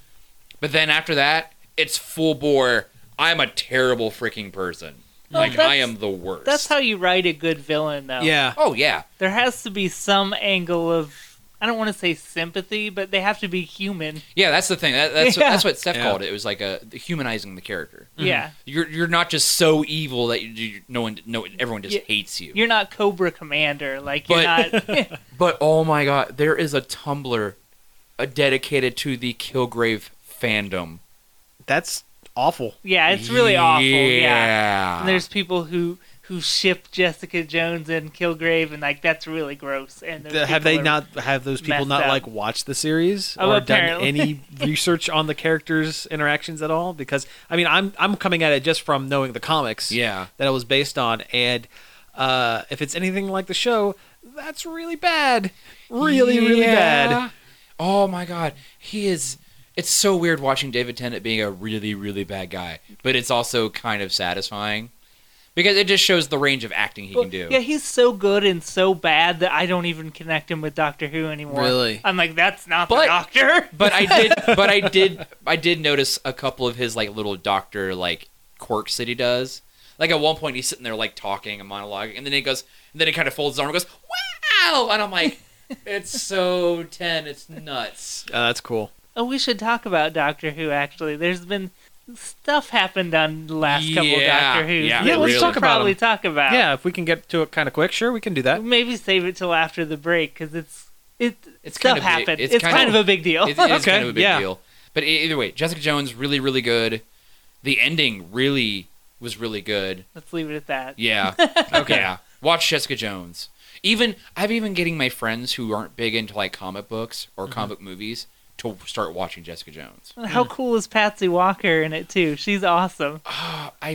Speaker 3: But then after that, it's full bore. I'm a terrible freaking person.
Speaker 2: Well,
Speaker 3: like I
Speaker 2: that's-
Speaker 3: am the worst.
Speaker 2: That's how you write a good villain, though.
Speaker 1: yeah.
Speaker 3: Oh yeah,
Speaker 2: There has to be some angle of, I don't want to say sympathy, but they have to be human.
Speaker 3: yeah. That's the thing. That, that's
Speaker 2: Yeah.
Speaker 3: that's what Steph
Speaker 1: Yeah.
Speaker 3: called it. It was like a humanizing the character.
Speaker 2: Yeah.
Speaker 3: You're you're not just so evil that you, you no one no everyone just
Speaker 2: Yeah.
Speaker 3: hates you.
Speaker 2: You're not Cobra Commander. Like, you're
Speaker 3: But-
Speaker 2: not.
Speaker 3: But oh my god, there is a Tumblr uh, dedicated to the Kilgrave fandom.
Speaker 1: That's awful.
Speaker 2: Yeah, it's really awful. Yeah.
Speaker 3: Yeah.
Speaker 2: And there's people who who ship Jessica Jones and Kilgrave, and like that's really gross. And those
Speaker 1: Th- have
Speaker 2: people
Speaker 1: they
Speaker 2: are-
Speaker 1: not have those people
Speaker 2: messed
Speaker 1: not
Speaker 2: up.
Speaker 1: like watched the series
Speaker 2: Oh,
Speaker 1: or done
Speaker 2: apparently.
Speaker 1: any research on the characters' interactions at all? Because I mean, I'm I'm coming at it just from knowing the comics
Speaker 3: Yeah.
Speaker 1: that it was based on, and uh, if it's anything like the show, that's really bad, really really bad.
Speaker 3: Yeah. Oh my god, he is. It's so weird watching David Tennant being a really, really bad guy, but it's also kind of satisfying because it just shows the range of acting he
Speaker 2: Well,
Speaker 3: can do.
Speaker 2: Yeah, he's so good and so bad that I don't even connect him with Doctor Who anymore.
Speaker 1: Really?
Speaker 2: I'm like, that's not
Speaker 3: But-
Speaker 2: the Doctor.
Speaker 3: But I did, but I did, I did notice a couple of his like little doctor like quirks that he does. Like at one point, he's sitting there like talking and monologuing, and then he goes, and then he kind of folds his arm and goes, "Wow!" And I'm like, it's so ten, it's nuts.
Speaker 1: Uh, that's cool.
Speaker 2: Oh, we should talk about Doctor Who. Actually, there's been stuff happened on the last couple
Speaker 3: Yeah,
Speaker 2: Doctor Who's.
Speaker 3: yeah,
Speaker 2: that
Speaker 1: Yeah,
Speaker 2: we
Speaker 1: let's
Speaker 2: should
Speaker 1: talk about
Speaker 2: probably
Speaker 1: them.
Speaker 2: talk about.
Speaker 1: Yeah, if we can get to it kind of quick, sure, we can do that.
Speaker 2: Maybe save it till after the break because it's it
Speaker 3: It's
Speaker 2: stuff
Speaker 3: kind of big-
Speaker 2: happened.
Speaker 3: it's
Speaker 2: It's,
Speaker 3: kind
Speaker 2: kind,
Speaker 3: of-
Speaker 2: of, a big deal.
Speaker 3: It, it is
Speaker 1: Okay,
Speaker 3: kind of a big
Speaker 1: yeah.
Speaker 3: deal. But e- either way, Jessica Jones really, really good. The ending really was really good.
Speaker 2: Let's leave it at that.
Speaker 3: Yeah. Okay. Yeah. Watch Jessica Jones. Even I've even getting my friends who aren't big into like comic books or
Speaker 1: Mm-hmm.
Speaker 3: comic movies to start watching Jessica Jones.
Speaker 2: And How cool is Patsy Walker in it too? She's awesome.
Speaker 3: Ah, I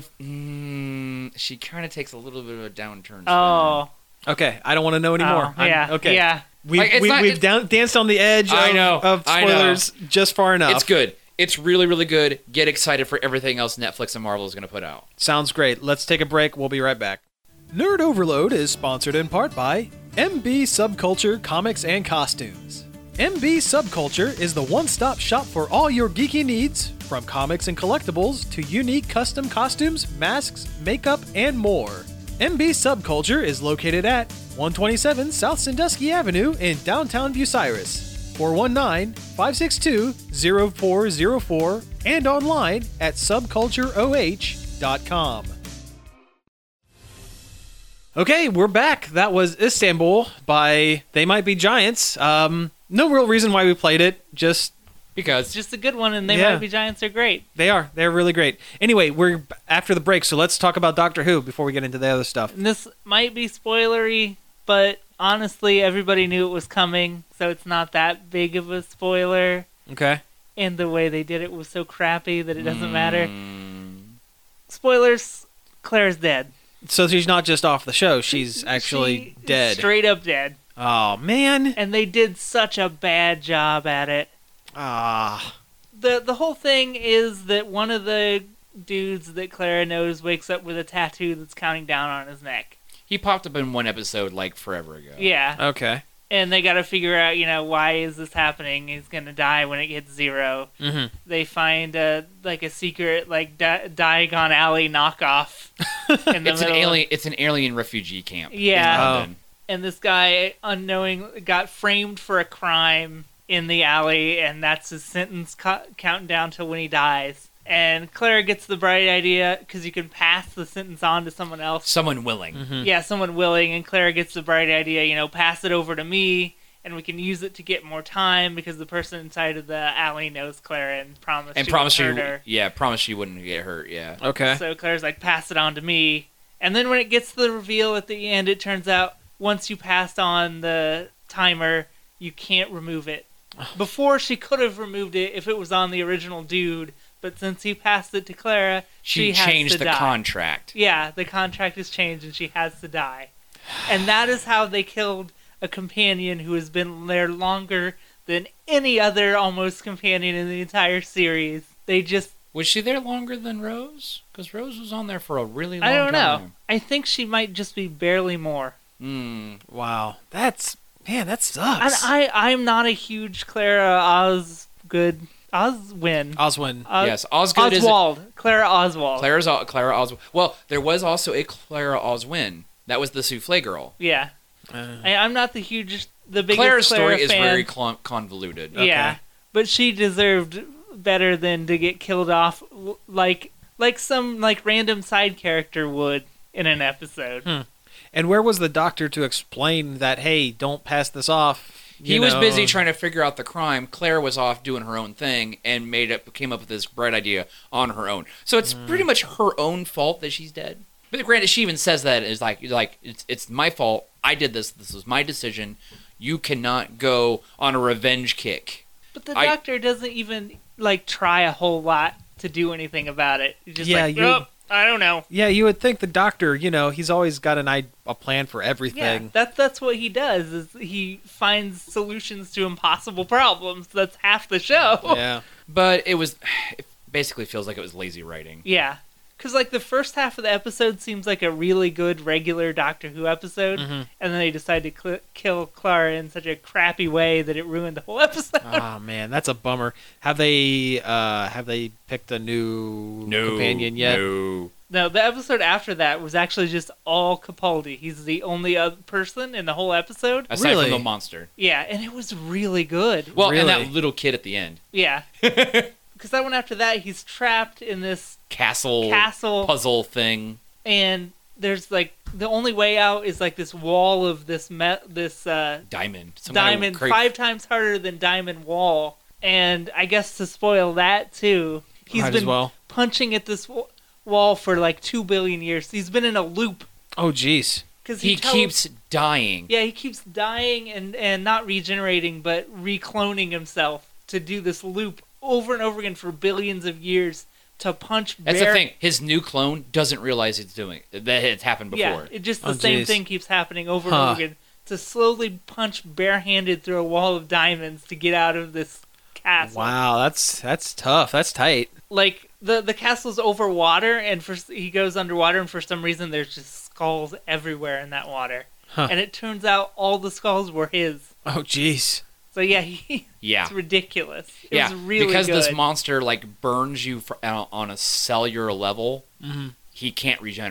Speaker 3: mm, she kind of takes a little bit of a downturn.
Speaker 2: Oh,
Speaker 1: Okay, I don't want to know anymore.
Speaker 2: oh,
Speaker 1: I'm-
Speaker 2: yeah,
Speaker 1: okay.
Speaker 2: yeah.
Speaker 1: We,
Speaker 3: Like, it's
Speaker 1: we,
Speaker 3: not-
Speaker 1: we've
Speaker 3: it's-
Speaker 1: down, danced on the edge
Speaker 3: I
Speaker 1: of,
Speaker 3: know,
Speaker 1: of
Speaker 3: I know.
Speaker 1: spoilers just far enough.
Speaker 3: It's good. It's really, really good. Get excited for everything else Netflix and Marvel is going to put out.
Speaker 1: Sounds great. Let's take a break. We'll be right back. Nerd Overload is sponsored in part by M B Subculture Comics and Costumes. M B Subculture is the one-stop shop for all your geeky needs, from comics and collectibles to unique custom costumes, masks, makeup, and more. M B Subculture is located at one twenty-seven South Sandusky Avenue in downtown Bucyrus. four one nine, five six two, zero four zero four and online at subculture o h dot com. Okay, we're back. That was Istanbul by They Might Be Giants. Um, no real reason why we played it, just
Speaker 3: Because
Speaker 2: It's just a good one, and They
Speaker 1: Yeah.
Speaker 2: Might Be Giants are great.
Speaker 1: they are. They're really great. Anyway, we're after the break, so let's talk about Doctor Who before we get into the other stuff.
Speaker 2: And this might be spoilery, but honestly, everybody knew it was coming, so it's not that big of a spoiler.
Speaker 1: Okay.
Speaker 2: And the way they did it was so crappy that it doesn't matter.
Speaker 3: Mm,
Speaker 2: Spoilers, Claire's dead.
Speaker 1: So she's not just off the show, she's actually
Speaker 2: She is
Speaker 1: dead.
Speaker 2: Straight up dead.
Speaker 1: Oh, man.
Speaker 2: And they did such a bad job at it.
Speaker 1: Ah.
Speaker 2: The the whole thing is that one of the dudes that Clara knows wakes up with a tattoo that's counting down on his neck.
Speaker 3: he popped up in one episode like forever ago.
Speaker 2: Yeah.
Speaker 1: Okay.
Speaker 2: And they got to figure out, you know, why is this happening? He's going to die when it gets zero.
Speaker 1: Mm-hmm.
Speaker 2: They find a, like a secret, like, Di- Diagon Alley knockoff in the
Speaker 3: It's an
Speaker 2: middle.
Speaker 3: alien. It's an alien refugee camp. in
Speaker 2: Yeah.
Speaker 3: London.
Speaker 2: And this guy, unknowing, got framed for a crime in the alley, and that's his sentence, co- counting down to when he dies. And Clara gets the bright idea, because you can pass the sentence on to someone else.
Speaker 3: Someone willing.
Speaker 1: Mm-hmm.
Speaker 2: Yeah, someone willing, and Clara gets the bright idea, you know, pass it over to me, and we can use it to get more time, because the person inside of the alley knows Clara and promised
Speaker 3: And
Speaker 2: she
Speaker 3: promise you,
Speaker 2: wouldn't hurt her.
Speaker 3: yeah, promise you wouldn't get hurt. Yeah.
Speaker 1: Okay.
Speaker 2: So Claire's like, pass it on to me. And then when it gets to the reveal at the end, it turns out once you passed on the timer, you can't remove it. Before, she could have removed it if it was on the original dude, but since he passed it to Clara,
Speaker 3: She,
Speaker 2: she, has
Speaker 3: changed
Speaker 2: to
Speaker 3: the
Speaker 2: die.
Speaker 3: contract.
Speaker 2: Yeah, the contract has changed and she has to die. And that is how they killed a companion who has been there longer than any other almost companion in the entire series. They just,
Speaker 3: Was she there longer than Rose? Because Rose was on there for a really long
Speaker 2: I don't know.
Speaker 3: time.
Speaker 2: I think she might just be barely more.
Speaker 3: Mm.
Speaker 1: Wow. That's, man, that
Speaker 2: And
Speaker 1: sucks.
Speaker 2: I, I'm not a huge Clara Osgood, Oswin.
Speaker 1: Oswin.
Speaker 2: Uh,
Speaker 3: Yes, Osgood is
Speaker 2: Oswald. Clara Oswald.
Speaker 3: Clara's O- Clara Oswin. Well, there was also a Clara Oswin. That was the souffle girl.
Speaker 2: Yeah.
Speaker 1: Uh,
Speaker 2: I, I'm not the hugest, the biggest
Speaker 3: Clara's
Speaker 2: Clara
Speaker 3: story is
Speaker 2: fan.
Speaker 3: very clon- convoluted.
Speaker 2: Yeah,
Speaker 1: Okay.
Speaker 2: but she deserved better than to get killed off w- like like some like random side character would in an episode.
Speaker 1: Hmm. and where was the doctor to explain that, hey, don't pass this off?
Speaker 3: He
Speaker 1: you
Speaker 3: was
Speaker 1: know?
Speaker 3: busy trying to figure out the crime. Claire was off doing her own thing and made up came up with this bright idea on her own. So it's
Speaker 1: Hmm.
Speaker 3: pretty much her own fault that she's dead. But granted, she even says that is like like it's it's my fault. I did this. This was my decision. You cannot go on a revenge kick.
Speaker 2: But the
Speaker 3: I-
Speaker 2: doctor doesn't even like try a whole lot to do anything about it. He's just
Speaker 1: Yeah,
Speaker 2: like,
Speaker 1: you-
Speaker 2: oh, I don't know.
Speaker 1: Yeah, you would think the doctor, you know, he's always got an I- a plan for
Speaker 2: Yeah,
Speaker 1: everything.
Speaker 2: that's that's what he does. Is he finds solutions to impossible problems. That's half the show.
Speaker 1: Yeah.
Speaker 3: But it was it basically feels like it was lazy writing.
Speaker 2: Yeah. Because, like, the first half of the episode seems like a really good regular Doctor Who episode,
Speaker 1: Mhm.
Speaker 2: and then they decide to cl- kill Clara in such a crappy way that it ruined the whole episode.
Speaker 1: Oh man, that's a bummer. Have they uh have they picked a new companion yet?
Speaker 3: No.
Speaker 2: No, the episode after that was actually just all Capaldi. He's the only other person in the whole episode.
Speaker 3: Aside
Speaker 1: Really?
Speaker 3: from the monster.
Speaker 2: Yeah, and it was really good.
Speaker 3: Well, and
Speaker 1: Really?
Speaker 3: that little kid at the end.
Speaker 2: Yeah. Because that one after that, he's trapped in this
Speaker 3: Castle,
Speaker 2: castle,
Speaker 3: puzzle thing.
Speaker 2: and there's, like, the only way out is, like, this wall of this, me- this, uh,
Speaker 3: Diamond. Some kind of
Speaker 2: diamond
Speaker 3: cra-
Speaker 2: five times harder than diamond wall, and I guess to spoil that too, he's
Speaker 1: Might
Speaker 2: been
Speaker 1: as well.
Speaker 2: punching at this w- wall for like two billion years. He's been in a loop
Speaker 1: Oh jeez.
Speaker 2: because
Speaker 3: He
Speaker 2: tele-
Speaker 3: keeps dying.
Speaker 2: yeah he keeps dying and and not regenerating but recloning himself to do this loop over and over again for billions of years to punch.
Speaker 3: That's
Speaker 2: bare-
Speaker 3: the thing. His new clone doesn't realize it's doing that. It's happened before.
Speaker 2: Yeah, it just the
Speaker 1: Oh,
Speaker 2: same
Speaker 1: geez.
Speaker 2: thing keeps happening over
Speaker 1: Huh.
Speaker 2: and over again to slowly punch barehanded through a wall of diamonds to get out of this castle.
Speaker 1: Wow, that's that's tough. That's tight.
Speaker 2: Like the the castle's over water, and for he goes underwater, and for some reason there's just skulls everywhere in that water.
Speaker 1: Huh.
Speaker 2: And it turns out all the skulls were his.
Speaker 1: Oh jeez.
Speaker 2: So yeah, he,
Speaker 3: Yeah.
Speaker 2: it's ridiculous. It
Speaker 3: yeah.
Speaker 2: was really
Speaker 3: because
Speaker 2: good.
Speaker 3: this monster like burns you for, uh, on a cellular level.
Speaker 1: Mhm.
Speaker 3: He can't regenerate.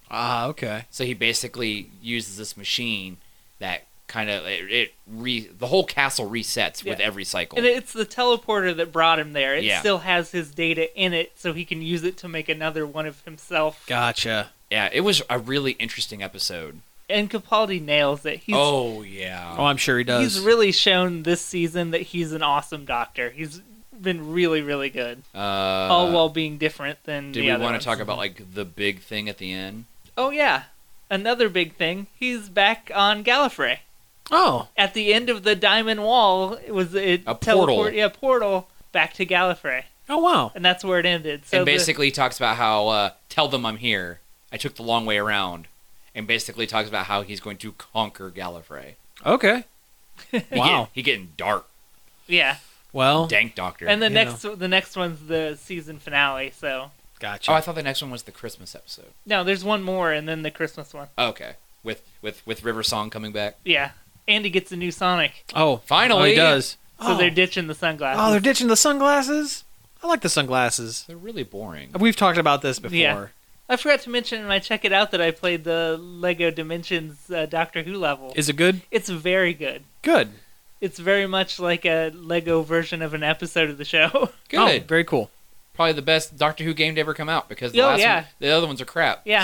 Speaker 1: Ah, okay.
Speaker 3: So he basically uses this machine that kind of it, it re the whole castle resets with
Speaker 2: Yeah.
Speaker 3: every cycle.
Speaker 2: And it's the teleporter that brought him there. It
Speaker 3: Yeah.
Speaker 2: still has his data in it, so he can use it to make another one of himself.
Speaker 1: Gotcha.
Speaker 3: Yeah, it was a really interesting episode.
Speaker 2: And Capaldi nails it. He's,
Speaker 3: oh yeah.
Speaker 1: Oh, I'm sure he does.
Speaker 2: he's really shown this season that he's an awesome doctor. He's been really, really good.
Speaker 3: Uh,
Speaker 2: all while being different than
Speaker 3: do
Speaker 2: the
Speaker 3: we
Speaker 2: other
Speaker 3: want
Speaker 2: ones.
Speaker 3: to talk about like the big thing at the end?
Speaker 2: Oh, yeah. Another big thing. He's back on Gallifrey.
Speaker 1: Oh,
Speaker 2: At the end of the Diamond Wall, it was it
Speaker 3: A
Speaker 2: teleport-
Speaker 3: portal.
Speaker 2: Yeah, portal back to Gallifrey.
Speaker 1: oh wow.
Speaker 2: And that's where it ended. So
Speaker 3: and
Speaker 2: the-
Speaker 3: basically talks about how uh, tell them I'm here. I took the long way around, and basically talks about how he's going to conquer Gallifrey.
Speaker 1: Okay.
Speaker 3: He
Speaker 1: Wow.
Speaker 3: get, he getting dark,
Speaker 2: yeah.
Speaker 1: Well,
Speaker 3: dank doctor.
Speaker 2: And the
Speaker 1: Yeah.
Speaker 2: next the next one's the season finale, so
Speaker 1: gotcha.
Speaker 3: oh, I thought the next one was the Christmas episode.
Speaker 2: no, there's one more and then the Christmas one.
Speaker 3: Oh, okay, with with with River Song coming back.
Speaker 2: Yeah. Andy gets a new Sonic.
Speaker 1: oh,
Speaker 3: Finally.
Speaker 1: oh, he does.
Speaker 2: So
Speaker 1: oh.
Speaker 2: they're ditching the sunglasses.
Speaker 1: Oh, they're ditching the sunglasses. I like the sunglasses.
Speaker 3: They're really boring.
Speaker 1: We've talked about this before.
Speaker 2: Yeah. I forgot to mention in my Check It Out that I played the Lego Dimensions uh, Doctor Who level.
Speaker 1: Is it good?
Speaker 2: It's very good.
Speaker 1: Good.
Speaker 2: It's very much like a Lego version of an episode of the show.
Speaker 3: Good.
Speaker 1: Oh, very cool.
Speaker 3: Probably the best Doctor Who game to ever come out because the
Speaker 2: Oh,
Speaker 3: last
Speaker 2: yeah.
Speaker 3: one, the other ones are crap.
Speaker 2: Yeah.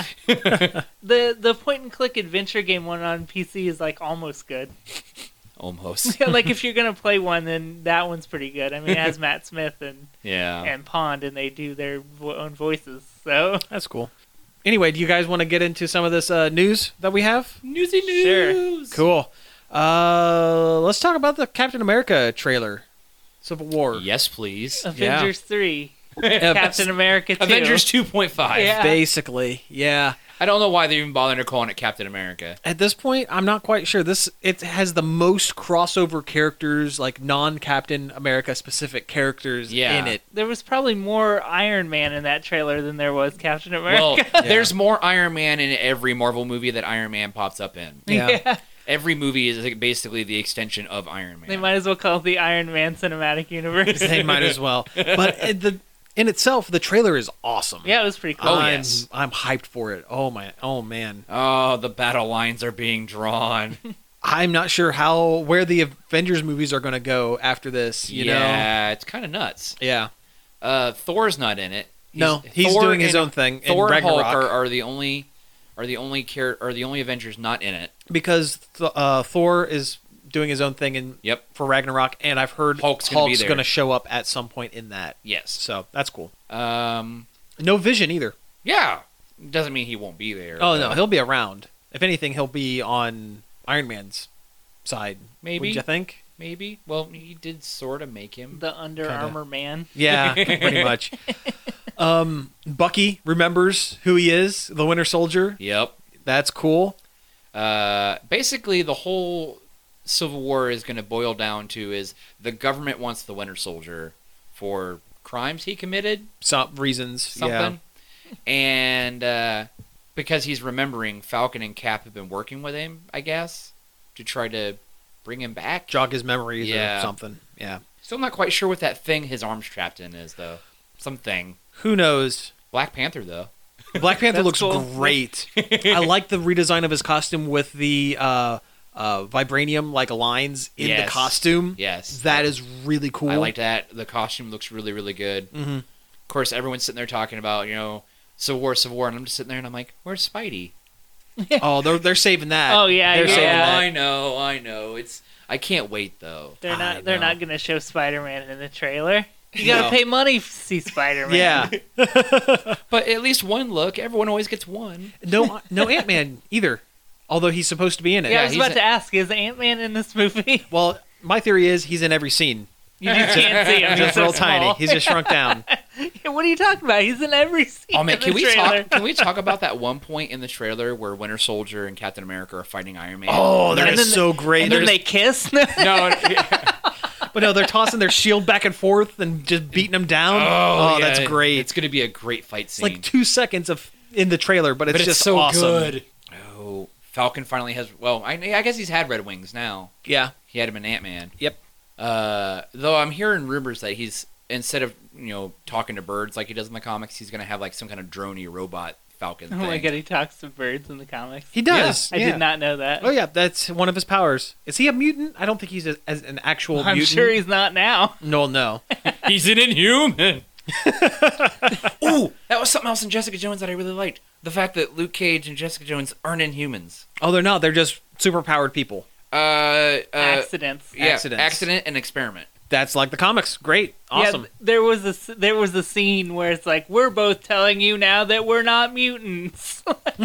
Speaker 2: the the point and click adventure game one on P C is like almost good.
Speaker 3: Almost.
Speaker 2: Like if you're gonna play one, then that one's pretty good. I mean, it has Matt Smith and
Speaker 3: Yeah.
Speaker 2: and Pond, and they do their vo- own voices. So
Speaker 1: That's cool. Anyway, do you guys want to get into some of this uh, news that we have?
Speaker 3: Newsy
Speaker 2: Sure.
Speaker 3: news.
Speaker 1: Cool. Uh, let's talk about the Captain America trailer. Civil War.
Speaker 3: Yes, please.
Speaker 2: Avengers three,
Speaker 1: Yeah,
Speaker 2: Captain America two,
Speaker 3: Avengers two point five.
Speaker 2: Yeah.
Speaker 1: Basically, yeah.
Speaker 3: I don't know why they're even bothering to calling it Captain America.
Speaker 1: At this point, I'm not quite sure. This it has the most crossover characters, like non-Captain America specific characters
Speaker 3: Yeah.
Speaker 1: in it.
Speaker 2: There was probably more Iron Man in that trailer than there was Captain
Speaker 3: Well,
Speaker 2: America.
Speaker 3: there's more Iron Man in every Marvel movie that Iron Man pops up in.
Speaker 1: Yeah.
Speaker 3: Every movie is like basically the extension of Iron Man.
Speaker 2: They might as well call it the Iron Man Cinematic Universe.
Speaker 1: They might as well. But it, the in itself, the trailer is awesome.
Speaker 2: Yeah, it was pretty cool.
Speaker 3: Oh,
Speaker 1: I'm,
Speaker 3: yes.
Speaker 1: I'm hyped for it. Oh my, oh man.
Speaker 3: Oh, the battle lines are being drawn.
Speaker 1: I'm not sure how where the Avengers movies are going to go after this. You know.
Speaker 3: yeah, it's kind of nuts.
Speaker 1: Yeah.
Speaker 3: Uh, Thor's not in it.
Speaker 1: No, he's
Speaker 3: Thor
Speaker 1: doing his
Speaker 3: and-
Speaker 1: own thing. in
Speaker 3: Thor and Hulk
Speaker 1: Ragnarok.
Speaker 3: are, are the only are the only char- are the only Avengers not in it.
Speaker 1: because th- uh, Thor is doing his own thing in
Speaker 3: Yep.
Speaker 1: for Ragnarok, and I've heard
Speaker 3: Hulk's gonna be
Speaker 1: Hulk's
Speaker 3: there.
Speaker 1: going to show up at some point in that.
Speaker 3: Yes.
Speaker 1: So that's cool.
Speaker 3: Um.
Speaker 1: No Vision either.
Speaker 3: Yeah. Doesn't mean he won't be there.
Speaker 1: Oh
Speaker 3: but
Speaker 1: no, he'll be around. If anything, he'll be on Iron Man's side.
Speaker 3: Maybe.
Speaker 1: Wouldn't you think?
Speaker 3: Maybe. Well, he did sort of make him.
Speaker 2: The Under
Speaker 1: Kinda.
Speaker 2: Armour Man.
Speaker 1: Yeah, pretty much. Um, Bucky remembers who he is, the Winter Soldier.
Speaker 3: Yep.
Speaker 1: That's cool.
Speaker 3: Uh, basically, the whole Civil War is going to boil down to is the government wants the Winter Soldier for crimes he committed,
Speaker 1: Some reasons.
Speaker 3: something, and uh, because he's remembering Falcon and Cap have been working with him, I guess, to try to bring him back.
Speaker 1: Yeah. Jog his memories
Speaker 3: Yeah.
Speaker 1: or something. Yeah.
Speaker 3: Still not quite sure what that thing his arm's trapped in is, though. Something.
Speaker 1: Who knows?
Speaker 3: Black Panther, though.
Speaker 1: Black Panther
Speaker 2: That's
Speaker 1: looks
Speaker 2: cool.
Speaker 1: great. I like the redesign of his costume with the uh, uh, vibranium like lines in the
Speaker 3: Yes.
Speaker 1: costume.
Speaker 3: Yes.
Speaker 1: That is really cool.
Speaker 3: I like that. The costume looks really, really good.
Speaker 1: Mhm.
Speaker 3: Of course, everyone's sitting there talking about, you know, Civil War, Civil War, and I'm just sitting there and I'm like, where's Spidey?
Speaker 1: Oh, they're they're saving that.
Speaker 2: Oh, yeah,
Speaker 1: they're
Speaker 2: yeah.
Speaker 1: saving
Speaker 3: Oh,
Speaker 1: that.
Speaker 3: I know, I know. It's I can't wait though.
Speaker 2: They're
Speaker 1: I
Speaker 2: not. They're
Speaker 1: know.
Speaker 2: not going to show Spider-Man in the trailer. You got to
Speaker 1: No.
Speaker 2: pay money to see Spider-Man.
Speaker 1: Yeah.
Speaker 3: But at least one look. Everyone always gets one.
Speaker 1: No, no Ant Man either. Although he's supposed to be in it.
Speaker 2: Yeah, I
Speaker 3: Yeah,
Speaker 2: was
Speaker 3: he's
Speaker 2: about
Speaker 3: a-
Speaker 2: to ask: is Ant-Man in this movie?
Speaker 1: Well, my theory is he's in every scene.
Speaker 2: You just can't see him.
Speaker 1: He's
Speaker 2: He's
Speaker 1: just
Speaker 2: so
Speaker 1: real tiny.
Speaker 2: small.
Speaker 1: He's just shrunk down.
Speaker 2: What are you talking about? He's in every scene.
Speaker 3: Oh man,
Speaker 2: in
Speaker 3: can
Speaker 2: the
Speaker 3: we
Speaker 2: trailer.
Speaker 3: talk? Can we talk about that one point in the trailer where Winter Soldier and Captain America are fighting Iron Man?
Speaker 1: Oh, that
Speaker 2: And
Speaker 1: is
Speaker 2: then
Speaker 1: so great.
Speaker 2: And then
Speaker 1: There's-
Speaker 2: they kiss.
Speaker 3: no! yeah.
Speaker 1: but no, they're tossing their shield back and forth and just beating him down. Oh,
Speaker 3: yeah,
Speaker 1: that's great.
Speaker 3: It's gonna be a great fight
Speaker 1: It's
Speaker 3: scene.
Speaker 1: like two seconds of in the trailer, but it's
Speaker 3: but it's
Speaker 1: just
Speaker 3: so
Speaker 1: awesome.
Speaker 3: good. Oh, Falcon finally has. Well, I, I guess he's had Red Wings now.
Speaker 1: Yeah.
Speaker 3: He had him in Ant Man.
Speaker 1: Yep.
Speaker 3: Uh, though I'm hearing rumors that he's instead of you know talking to birds like he does in the comics, he's gonna have like some kind of droney robot falcon
Speaker 2: Oh
Speaker 3: thing.
Speaker 2: my god, he talks to birds in the comics.
Speaker 1: He does.
Speaker 2: I
Speaker 1: yeah.
Speaker 2: did not know that.
Speaker 1: Oh yeah, that's one of his powers. Is he a mutant? I don't think he's a, as an actual
Speaker 2: I'm
Speaker 1: mutant.
Speaker 2: sure he's not now.
Speaker 1: No, no.
Speaker 3: He's an Inhuman. Ooh, that was something else in Jessica Jones that I really liked. The fact that Luke Cage and Jessica Jones aren't Inhumans.
Speaker 1: Oh, they're not. They're just super powered people.
Speaker 3: Uh, uh
Speaker 2: Accidents.
Speaker 3: yeah,
Speaker 1: Accidents.
Speaker 3: accident and experiment.
Speaker 1: That's like the comics. Great. Awesome.
Speaker 2: Yeah, there was a s- there was a scene where it's like, we're both telling you now that we're not mutants.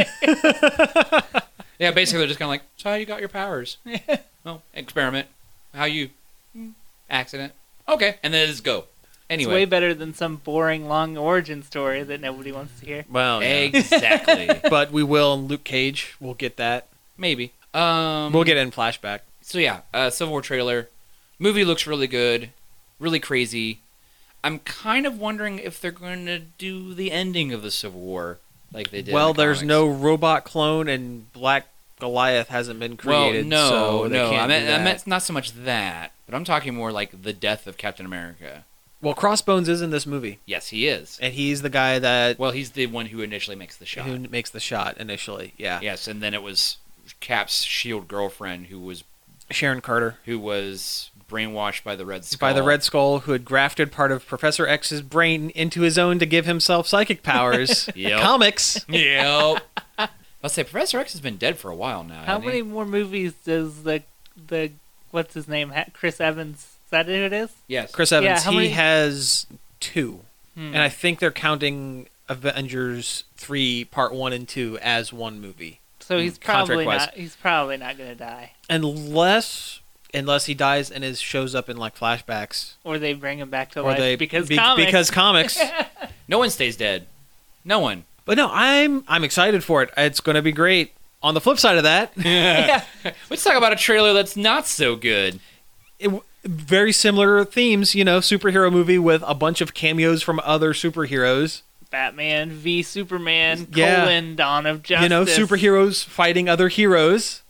Speaker 3: Yeah, basically they're just kind of like, so how you got your powers? Well, experiment. How you? Accident. Okay, and then just go.
Speaker 2: It's
Speaker 3: Anyway.
Speaker 2: way better than some boring long origin story that nobody wants to hear.
Speaker 1: Well, yeah.
Speaker 3: Exactly.
Speaker 1: But we will in Luke Cage. We'll get that.
Speaker 3: Maybe. Um,
Speaker 1: We'll get it in flashback.
Speaker 3: So yeah, uh, Civil War trailer. Movie looks really good, really crazy. I'm kind of wondering if they're going to do the ending of the Civil War like they did.
Speaker 1: Well,
Speaker 3: in the
Speaker 1: there's
Speaker 3: comics.
Speaker 1: no robot clone, and Black Goliath hasn't been created.
Speaker 3: Well, no,
Speaker 1: so they
Speaker 3: no.
Speaker 1: can't
Speaker 3: I meant,
Speaker 1: do
Speaker 3: I
Speaker 1: that.
Speaker 3: meant not so much that, but I'm talking more like the death of Captain America.
Speaker 1: Well, Crossbones is in this movie,
Speaker 3: Yes, he is.
Speaker 1: and he's the guy that
Speaker 3: Well, he's the one who initially makes the shot.
Speaker 1: who makes the shot initially. Yeah,
Speaker 3: Yes, and then it was Cap's shield girlfriend who was
Speaker 1: Sharon Carter.
Speaker 3: who was brainwashed by the Red Skull.
Speaker 1: By the Red Skull, who had grafted part of Professor X's brain into his own to give himself psychic powers.
Speaker 3: Yep.
Speaker 1: Comics.
Speaker 3: Yep. I'll say Professor X has been dead for a while now.
Speaker 2: How
Speaker 3: hasn't
Speaker 2: many
Speaker 3: he?
Speaker 2: more movies does the the what's his name ha- Chris Evans? Is that who it is?
Speaker 3: Yes.
Speaker 1: Chris Evans.
Speaker 2: Yeah, how
Speaker 1: he
Speaker 2: many-
Speaker 1: has two,
Speaker 2: Hmm.
Speaker 1: and I think they're counting Avengers three Part one and two as one movie,
Speaker 2: So he's probably
Speaker 1: contract-wise.
Speaker 2: not. He's probably not going to die,
Speaker 1: unless unless he dies and is shows up in like flashbacks,
Speaker 2: or they bring him back to
Speaker 1: or
Speaker 2: life
Speaker 1: they
Speaker 2: because
Speaker 1: be-
Speaker 2: comics.
Speaker 1: because comics.
Speaker 3: No one stays dead. No one.
Speaker 1: But no, I'm I'm excited for it. It's going to be great. On the flip side of that,
Speaker 2: yeah.
Speaker 3: Let's talk about a trailer that's not so good.
Speaker 1: it, very similar themes. You know, superhero movie with a bunch of cameos from other superheroes.
Speaker 2: Batman v Superman:
Speaker 1: Yeah.
Speaker 2: colon Dawn of Justice.
Speaker 1: You know, superheroes fighting other heroes.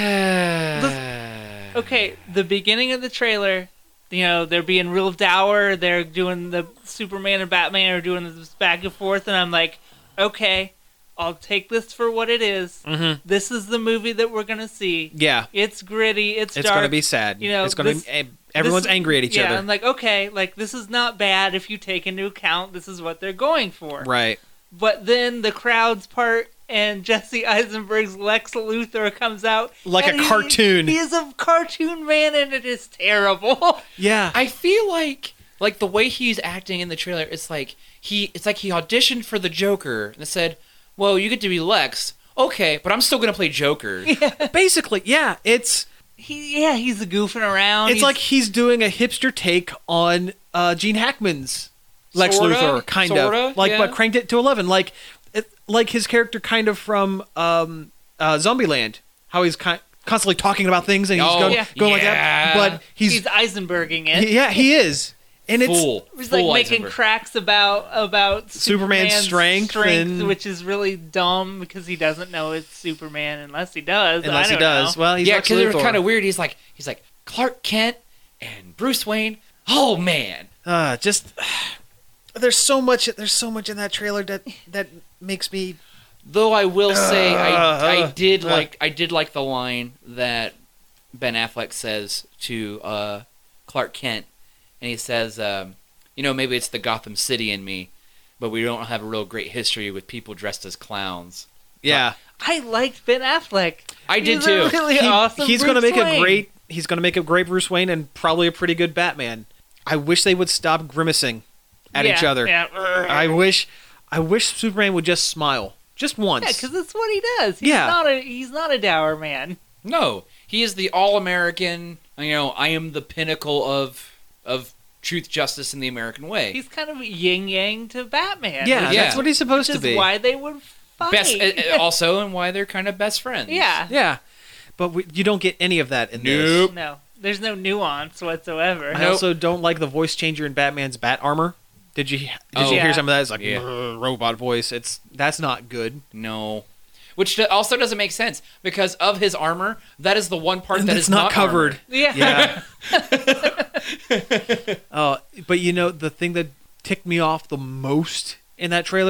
Speaker 2: Okay, the beginning of the trailer, you know, they're being real dour. They're doing the Superman and Batman are doing this back and forth, and I'm like, okay, I'll take this for what it is.
Speaker 1: Mhm.
Speaker 2: This is the movie that we're gonna see.
Speaker 1: Yeah,
Speaker 2: It's gritty. It's,
Speaker 1: it's
Speaker 2: dark.
Speaker 1: going to be sad.
Speaker 2: You know,
Speaker 1: it's going
Speaker 2: this-
Speaker 1: to. Everyone's
Speaker 2: this-
Speaker 1: angry at each
Speaker 2: yeah,
Speaker 1: other.
Speaker 2: I'm like, okay, like this is not bad if you take into account this is what they're going for.
Speaker 1: Right.
Speaker 2: But then the crowd's part and Jesse Eisenberg's Lex Luthor comes out
Speaker 1: Like
Speaker 2: and
Speaker 1: a
Speaker 2: he-
Speaker 1: cartoon.
Speaker 2: He is a cartoon man, and it is terrible.
Speaker 1: Yeah.
Speaker 3: I feel like like the way he's acting in the trailer, it's like he it's like he auditioned for the Joker and said, "Well, you get to be Lex, okay, but I'm still gonna play Joker."
Speaker 1: Basically, yeah. It's
Speaker 2: He, yeah, he's goofing around.
Speaker 1: it's
Speaker 2: He's-
Speaker 1: like he's doing a hipster take on uh, Gene Hackman's Lex
Speaker 3: Sorta,
Speaker 1: Luthor, kind
Speaker 3: sorta,
Speaker 1: of like,
Speaker 3: yeah.
Speaker 1: but cranked it to eleven, like, it, like his character, kind of from um, uh, Zombieland, how he's kind constantly talking about things and he's
Speaker 3: Oh,
Speaker 1: going,
Speaker 2: yeah.
Speaker 1: going like
Speaker 3: yeah.
Speaker 1: that, but he's,
Speaker 2: he's Eisenberging it.
Speaker 1: he- yeah, he is, and it's
Speaker 3: Fool.
Speaker 2: He's
Speaker 3: Fool
Speaker 2: like making
Speaker 3: Eisenberg.
Speaker 2: cracks about about
Speaker 1: Superman's strength and-
Speaker 2: which is really dumb because he doesn't know it's Superman unless he does.
Speaker 1: unless
Speaker 2: I
Speaker 1: he
Speaker 2: don't
Speaker 1: does.
Speaker 2: know.
Speaker 1: Well, he's
Speaker 3: Yeah,
Speaker 1: Lex
Speaker 3: because it was
Speaker 1: Luthor.
Speaker 3: kind of weird. He's like he's like Clark Kent and Bruce Wayne. Oh man.
Speaker 1: Uh, just there's so much. There's so much in that trailer that that makes me.
Speaker 3: Though I will say I, I
Speaker 1: Uh,
Speaker 3: did
Speaker 1: uh.
Speaker 3: like I did like the line that Ben Affleck says to uh, Clark Kent, and he says, um, "You know, maybe it's the Gotham City in me, but we don't have a real great history with people dressed as clowns."
Speaker 1: Yeah,
Speaker 2: I liked Ben Affleck.
Speaker 3: I did
Speaker 2: He's
Speaker 3: too.
Speaker 2: A really
Speaker 1: He-
Speaker 2: awesome.
Speaker 1: he's going to
Speaker 2: Bruce
Speaker 1: make
Speaker 2: Wayne.
Speaker 1: a great. He's going to make a great Bruce Wayne and probably a pretty good Batman. I wish they would stop grimacing at
Speaker 2: Yeah,
Speaker 1: each other.
Speaker 2: Yeah,
Speaker 1: I wish. I wish Superman would just smile, just once.
Speaker 2: Yeah, because that's what he does. He's
Speaker 1: Yeah.
Speaker 2: not a he's not a dour man.
Speaker 3: No, he is the all-American. You know, I am the pinnacle of of truth, justice, and the American way.
Speaker 2: He's kind of yin yang to Batman.
Speaker 1: yeah,
Speaker 2: which
Speaker 3: Yeah.
Speaker 1: that's what he's supposed
Speaker 2: is
Speaker 1: to be.
Speaker 2: why they would fight.
Speaker 3: Best, uh, uh, also, and why they're kind of best friends.
Speaker 2: yeah.
Speaker 1: Yeah, but we, you don't get any of that in this.
Speaker 3: Nope.
Speaker 2: No, there's no nuance whatsoever.
Speaker 1: I
Speaker 3: Nope.
Speaker 1: also don't like the voice changer in Batman's bat armor. Did you did
Speaker 3: Oh.
Speaker 1: you
Speaker 2: Yeah.
Speaker 1: hear some of that? It's like
Speaker 3: Yeah.
Speaker 1: "Brr," robot voice. It's that's not good.
Speaker 3: No. Which do- also doesn't make sense because of his armor. That is the one part
Speaker 1: And
Speaker 3: that
Speaker 1: that's
Speaker 3: is
Speaker 1: not covered.
Speaker 2: Yeah.
Speaker 1: Yeah. Oh, but you know the thing that ticked me off the most in that trailer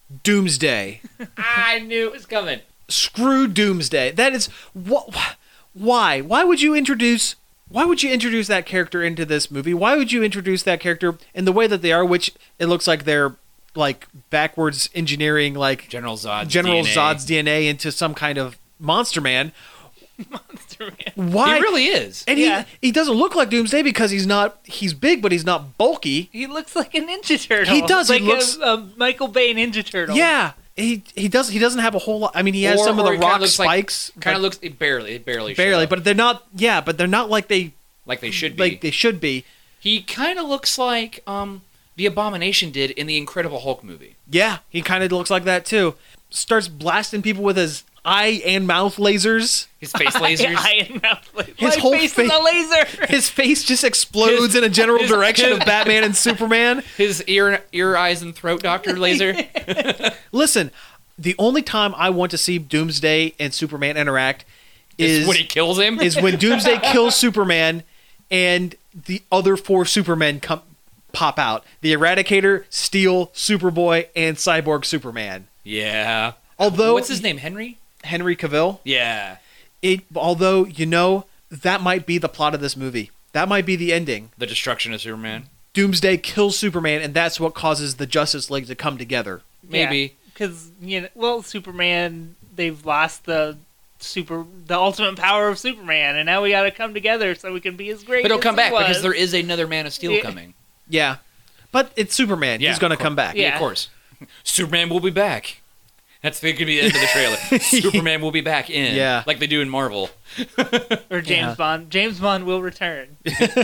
Speaker 1: Doomsday.
Speaker 3: I knew it was coming.
Speaker 1: Screw Doomsday. That is wh- why. Why would you introduce? Why would you introduce that character into this movie? Why would you introduce that character in the way that they are, which it looks like they're like backwards engineering, like
Speaker 3: General Zod's
Speaker 1: General
Speaker 3: D N A.
Speaker 1: Zod's D N A into some kind of Monster Man.
Speaker 2: Monster Man.
Speaker 1: Why?
Speaker 3: He really is.
Speaker 1: And
Speaker 2: Yeah.
Speaker 1: he he doesn't look like Doomsday because he's not. He's big, but he's not bulky.
Speaker 2: He looks like a Ninja Turtle.
Speaker 1: He does, he
Speaker 2: Like
Speaker 1: looks-
Speaker 2: a, a Michael Bay Ninja Turtle.
Speaker 1: Yeah. He he does he doesn't have a whole lot. I mean, he has
Speaker 3: Or-
Speaker 1: some of
Speaker 3: or
Speaker 1: the
Speaker 3: he kinda
Speaker 1: rock
Speaker 3: looks like-
Speaker 1: spikes.
Speaker 3: Kind
Speaker 1: but
Speaker 3: of looks it barely, it barely,
Speaker 1: barely,
Speaker 3: show.
Speaker 1: but they're not. Yeah, but they're not like they
Speaker 3: like they should be.
Speaker 1: like they should be.
Speaker 3: He kind of looks like um the Abomination did in the Incredible Hulk movie.
Speaker 1: Yeah, he kind of looks like that too. Starts blasting people with his eye and mouth lasers.
Speaker 3: His face lasers.
Speaker 2: Eye and mouth laser.
Speaker 1: His
Speaker 2: My
Speaker 1: whole
Speaker 2: face
Speaker 1: face-
Speaker 2: is a laser.
Speaker 1: His face just explodes in a general
Speaker 3: his-
Speaker 1: direction
Speaker 3: his-
Speaker 1: of Batman and Superman.
Speaker 3: His ear, ear, eyes, and throat doctor laser.
Speaker 1: Listen, the only time I want to see Doomsday and Superman interact
Speaker 3: is
Speaker 1: is
Speaker 3: when he kills him.
Speaker 1: is when Doomsday kills Superman and the other four Supermen come pop out. The Eradicator, Steel, Superboy, and Cyborg Superman.
Speaker 3: yeah.
Speaker 1: Although
Speaker 3: What's his name? Henry.
Speaker 1: Henry Cavill.
Speaker 3: Yeah.
Speaker 1: It although you know that might be the plot of this movie. That might be the ending.
Speaker 3: The destruction of Superman.
Speaker 1: Doomsday kills Superman, and that's what causes the Justice League to come together.
Speaker 3: Maybe.
Speaker 2: Because, you know, well, Superman, they've lost the super, the ultimate power of Superman, and now we got to come together so we can be as great
Speaker 3: But he'll
Speaker 2: as
Speaker 3: come
Speaker 2: he
Speaker 3: back
Speaker 2: was.
Speaker 3: because there is another Man of Steel
Speaker 2: Yeah.
Speaker 3: coming.
Speaker 1: Yeah, but it's Superman.
Speaker 3: Yeah,
Speaker 1: He's going to
Speaker 3: of course.
Speaker 1: come back.
Speaker 3: Yeah,
Speaker 2: Yeah.
Speaker 3: of course. Superman will be back. That's the could be the end of the trailer. Superman will be back in.
Speaker 1: Yeah.
Speaker 3: Like they do in Marvel.
Speaker 2: Or James
Speaker 1: Yeah.
Speaker 2: Bond. James Bond will return.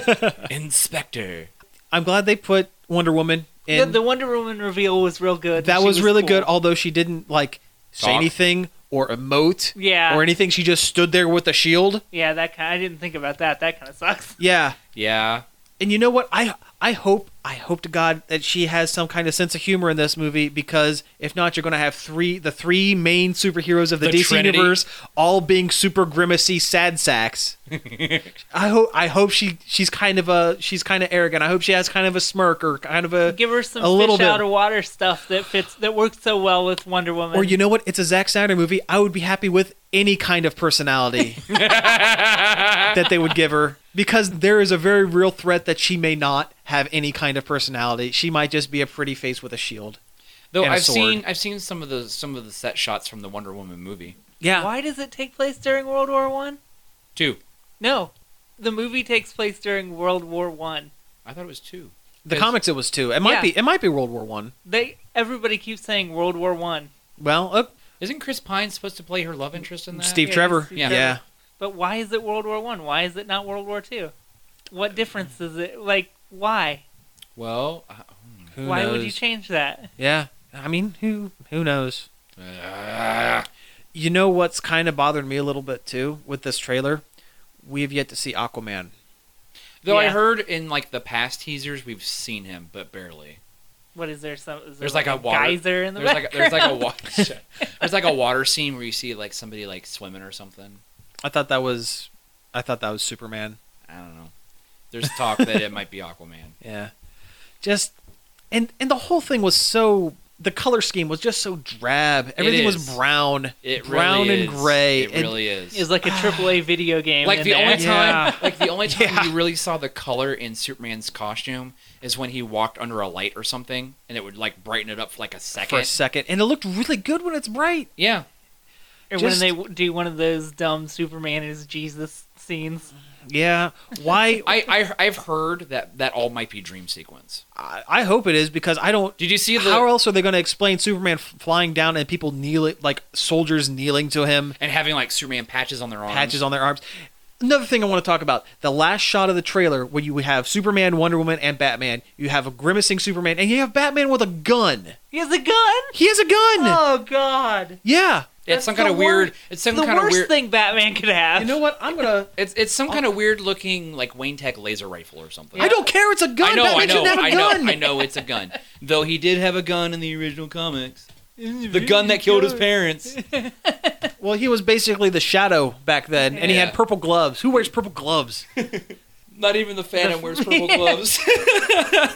Speaker 3: Inspector.
Speaker 1: I'm glad they put Wonder Woman in.
Speaker 2: The, the Wonder Woman reveal was real good.
Speaker 1: that
Speaker 2: She
Speaker 1: was, really
Speaker 2: cool.
Speaker 1: good, although she didn't like say
Speaker 3: Talk.
Speaker 1: anything or emote
Speaker 2: Yeah.
Speaker 1: or anything. She just stood there with a shield.
Speaker 2: Yeah, that kind. I didn't think about that. That kind of sucks.
Speaker 1: Yeah.
Speaker 3: Yeah.
Speaker 1: And you know what? I I hope I hope to God that she has some kind of sense of humor in this movie, because if not, you're going to have three the three main superheroes of the,
Speaker 3: The
Speaker 1: D C
Speaker 3: Trinity.
Speaker 1: universe all being super grimacy sad sacks. I hope I hope she she's kind of a she's kind of arrogant. I hope she has kind of a smirk or kind of a
Speaker 2: Give her some
Speaker 1: a little
Speaker 2: fish
Speaker 1: bit.
Speaker 2: out of water stuff that fits that works so well with Wonder Woman.
Speaker 1: Or you know what? It's a Zack Snyder movie. I would be happy with any kind of personality that they would give her, because there is a very real threat that she may not have any kind of personality. She might just be a pretty face with a shield.
Speaker 3: Though
Speaker 1: And a
Speaker 3: I've
Speaker 1: sword.
Speaker 3: seen I've seen some of the some of the set shots from the Wonder Woman movie.
Speaker 1: Yeah.
Speaker 2: Why does it take place during World War One?
Speaker 3: Two.
Speaker 2: No, the movie takes place during World War One.
Speaker 3: I thought it was two.
Speaker 1: The
Speaker 3: Because-
Speaker 1: comics it was too. It might
Speaker 2: Yeah.
Speaker 1: be it might be World War One.
Speaker 2: They everybody keeps saying World War One,
Speaker 1: Well, uh,
Speaker 3: Isn't Chris Pine supposed to play her love interest in that?
Speaker 1: Steve
Speaker 2: Yeah,
Speaker 1: Trevor.
Speaker 2: Steve
Speaker 1: Yeah.
Speaker 3: Trevor.
Speaker 2: but why is it World War One? Why is it not World War Two? What difference is it? Like, why?
Speaker 3: Well, uh,
Speaker 1: Who
Speaker 2: why
Speaker 1: knows?
Speaker 2: would you change that?
Speaker 1: Yeah. I mean, who who knows?
Speaker 3: uh,
Speaker 1: You know what's kind of bothered me a little bit too with this trailer? We have yet to see Aquaman.
Speaker 3: though I
Speaker 2: Yeah.
Speaker 3: heard in like the past teasers we've seen him, but barely.
Speaker 2: What is there? Some is there
Speaker 3: There's like a water-
Speaker 2: geyser in the
Speaker 3: There's like a, there's like a
Speaker 2: background?
Speaker 3: water there's like a water scene where you see like somebody like swimming or something.
Speaker 1: I thought that was I thought that was Superman.
Speaker 3: I don't know. There's talk that it might be Aquaman.
Speaker 1: Yeah. Just and and the whole thing was so the color scheme was just so drab. Everything was
Speaker 3: is.
Speaker 1: brown.
Speaker 3: It
Speaker 1: brown
Speaker 3: really
Speaker 1: and
Speaker 3: is.
Speaker 1: gray.
Speaker 3: It
Speaker 1: and-
Speaker 3: really is.
Speaker 2: Is like a triple A video game.
Speaker 3: like
Speaker 2: in
Speaker 3: the
Speaker 2: there.
Speaker 3: only time
Speaker 1: Yeah.
Speaker 3: like the only time
Speaker 1: Yeah.
Speaker 3: you really saw the color in Superman's costume is when he walked under a light or something and it would like brighten it up for like a second.
Speaker 1: for a second. And it looked really good when it's bright.
Speaker 3: Yeah.
Speaker 2: Or
Speaker 1: just-
Speaker 2: when they w- do one of those dumb Superman is Jesus scenes.
Speaker 1: Yeah. Why
Speaker 3: I, I I've heard that that all might be dream sequence.
Speaker 1: I, I hope it is, because I don't
Speaker 3: Did you see the
Speaker 1: how else are they going to explain Superman f- flying down and people kneeling, like soldiers kneeling to him,
Speaker 3: and having like Superman patches on their arms?
Speaker 1: patches on their arms? Another thing I want to talk about, the last shot of the trailer where you have Superman, Wonder Woman, and Batman. You have a grimacing Superman, and you have Batman with a gun.
Speaker 2: He has a gun.
Speaker 1: He has a gun!
Speaker 2: Oh God!
Speaker 1: Yeah.
Speaker 3: It's
Speaker 2: That's
Speaker 3: some kind
Speaker 2: the
Speaker 3: of weird.
Speaker 2: wor-
Speaker 3: It's some
Speaker 2: the
Speaker 3: kind of
Speaker 2: worst
Speaker 3: weird.
Speaker 2: thing Batman could have.
Speaker 1: You know what? I'm going to...
Speaker 3: It's it's some kind of weird looking like Wayne Tech laser rifle or something.
Speaker 1: I don't care, it's a gun!
Speaker 3: I know,
Speaker 1: Batman
Speaker 3: I know,
Speaker 1: shouldn't have a
Speaker 3: I
Speaker 1: gun!
Speaker 3: know, I know. It's a gun. Though he did have a gun in the original comics. The gun that killed his parents.
Speaker 1: Well, he was basically the Shadow back then, and he
Speaker 3: Yeah.
Speaker 1: had purple gloves. Who wears purple gloves?
Speaker 3: Not even the Phantom wears purple gloves.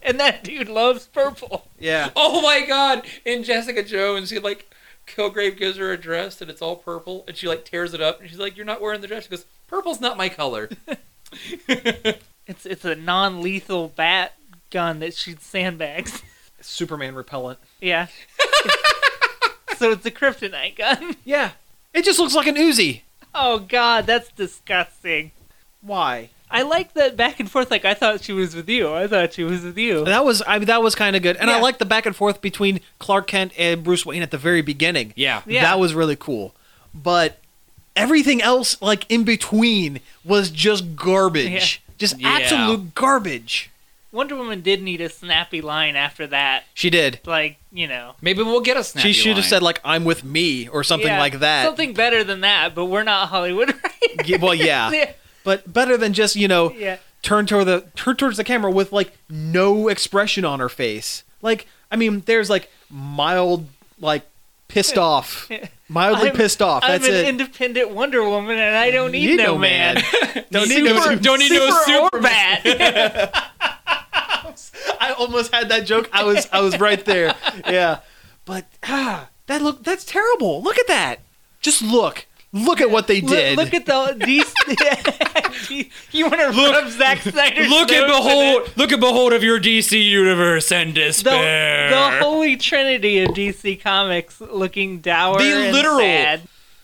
Speaker 2: And that dude loves purple.
Speaker 1: Yeah.
Speaker 3: Oh my god! In Jessica Jones, she like Kilgrave gives her a dress and it's all purple, and she like tears it up, and she's like, "You're not wearing the dress." She goes, "Purple's not my color."
Speaker 2: It's it's a non-lethal bat gun that shoots sandbags.
Speaker 1: Superman repellent.
Speaker 2: Yeah. So it's a kryptonite gun.
Speaker 1: Yeah. It just looks like an Uzi.
Speaker 2: Oh god, that's disgusting.
Speaker 1: Why?
Speaker 2: I like that back and forth. Like I thought she was with you. I thought she was with you.
Speaker 1: That was I mean, that was kind of good, and I
Speaker 2: Yeah.
Speaker 1: like the back and forth between Clark Kent and Bruce Wayne at the very beginning.
Speaker 3: Yeah.
Speaker 2: Yeah.
Speaker 1: That was really cool. But everything else, like in between, was just garbage.
Speaker 2: Yeah.
Speaker 1: Just
Speaker 3: Yeah.
Speaker 1: absolute garbage.
Speaker 2: Wonder Woman did need a snappy line after that.
Speaker 1: She did.
Speaker 2: Like, you know.
Speaker 3: Maybe we'll get a snappy
Speaker 1: She should have
Speaker 3: line.
Speaker 1: said like "I'm with me" or something
Speaker 2: Yeah,
Speaker 1: like that.
Speaker 2: Something better than that, but we're not Hollywood, right?
Speaker 1: Yeah, well, yeah.
Speaker 2: yeah.
Speaker 1: But better than just you know
Speaker 2: Yeah.
Speaker 1: turn toward the turn towards the camera with like no expression on her face. Like I mean, there's like mild like pissed off, mildly
Speaker 2: I'm-
Speaker 1: pissed off.
Speaker 2: I'm
Speaker 1: That's
Speaker 2: an
Speaker 1: it.
Speaker 2: independent Wonder Woman, and I don't need,
Speaker 1: Need
Speaker 2: no
Speaker 1: no
Speaker 2: man.
Speaker 1: man. Don't need no
Speaker 2: Super-
Speaker 3: don't need no
Speaker 2: super or
Speaker 3: Superman.
Speaker 2: bat.
Speaker 1: I almost had that joke. I was I was right there. Yeah, but ah, that look that's terrible. Look at that. Just look. Look at what they
Speaker 2: Look,
Speaker 1: did.
Speaker 2: look at the these. You want to rub Zack Snyder's
Speaker 3: Look
Speaker 2: nose
Speaker 3: and
Speaker 2: in
Speaker 3: behold!
Speaker 2: it?
Speaker 3: Look and behold of your D C universe and
Speaker 2: The,
Speaker 3: despair.
Speaker 2: the holy trinity of D C Comics looking dour
Speaker 1: The
Speaker 2: and
Speaker 1: literal-
Speaker 2: sad.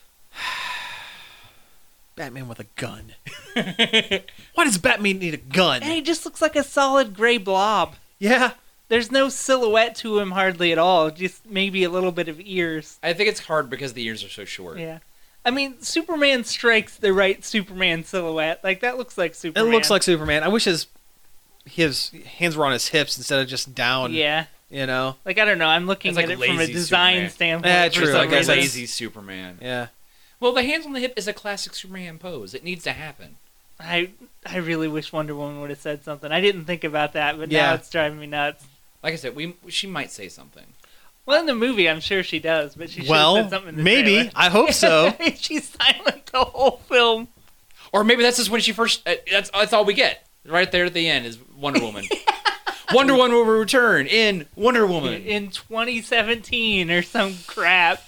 Speaker 1: Batman with a gun. Why does Batman need a gun?
Speaker 2: And he just looks like a solid gray blob.
Speaker 1: Yeah.
Speaker 2: There's no silhouette to him hardly at all. Just maybe a little bit of ears.
Speaker 3: I think it's hard because the ears are so short.
Speaker 2: Yeah. I mean, Superman strikes the right Superman silhouette. Like, that looks like
Speaker 1: It
Speaker 2: Superman.
Speaker 1: looks like Superman. I wish his his hands were on his hips instead of just down.
Speaker 2: Yeah.
Speaker 1: You know?
Speaker 2: Like, I don't know. I'm looking
Speaker 3: It's like
Speaker 2: at it from a
Speaker 3: lazy
Speaker 2: design
Speaker 3: Superman.
Speaker 2: standpoint.
Speaker 1: Yeah,
Speaker 2: for
Speaker 1: true,
Speaker 3: Just
Speaker 2: some
Speaker 1: I
Speaker 3: like
Speaker 1: guess
Speaker 3: a
Speaker 2: reason.
Speaker 1: that's-
Speaker 3: lazy Superman.
Speaker 1: Yeah.
Speaker 3: Well, the hands on the hip is a classic Superman pose. It needs to happen.
Speaker 2: I I really wish Wonder Woman would have said something. I didn't think about that, but
Speaker 1: Yeah.
Speaker 2: now it's driving me nuts.
Speaker 3: Like I said, we she might say something.
Speaker 2: Well, in the movie, I'm sure she does, but she should have
Speaker 1: Well,
Speaker 2: said something in the
Speaker 1: maybe.
Speaker 2: trailer.
Speaker 1: I hope so.
Speaker 2: She's silent the whole film.
Speaker 3: Or maybe that's just when she first. Uh, that's that's all we get. Right there at the end is Wonder Woman. Wonder Woman will return in Wonder Woman.
Speaker 2: In twenty seventeen or some crap.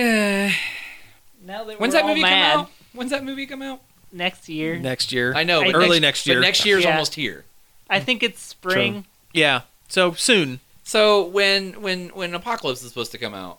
Speaker 2: Now that
Speaker 3: When's
Speaker 2: we're
Speaker 3: that
Speaker 2: all
Speaker 3: movie
Speaker 2: mad,
Speaker 3: come out? When's that movie come out?
Speaker 2: next year.
Speaker 1: Next year.
Speaker 3: I know,
Speaker 2: I
Speaker 3: but
Speaker 1: Early
Speaker 3: next,
Speaker 1: next year.
Speaker 3: But next year's
Speaker 2: Yeah.
Speaker 3: almost here.
Speaker 2: I think it's spring.
Speaker 1: Yeah. So soon.
Speaker 3: So when when when Apocalypse is supposed to come out?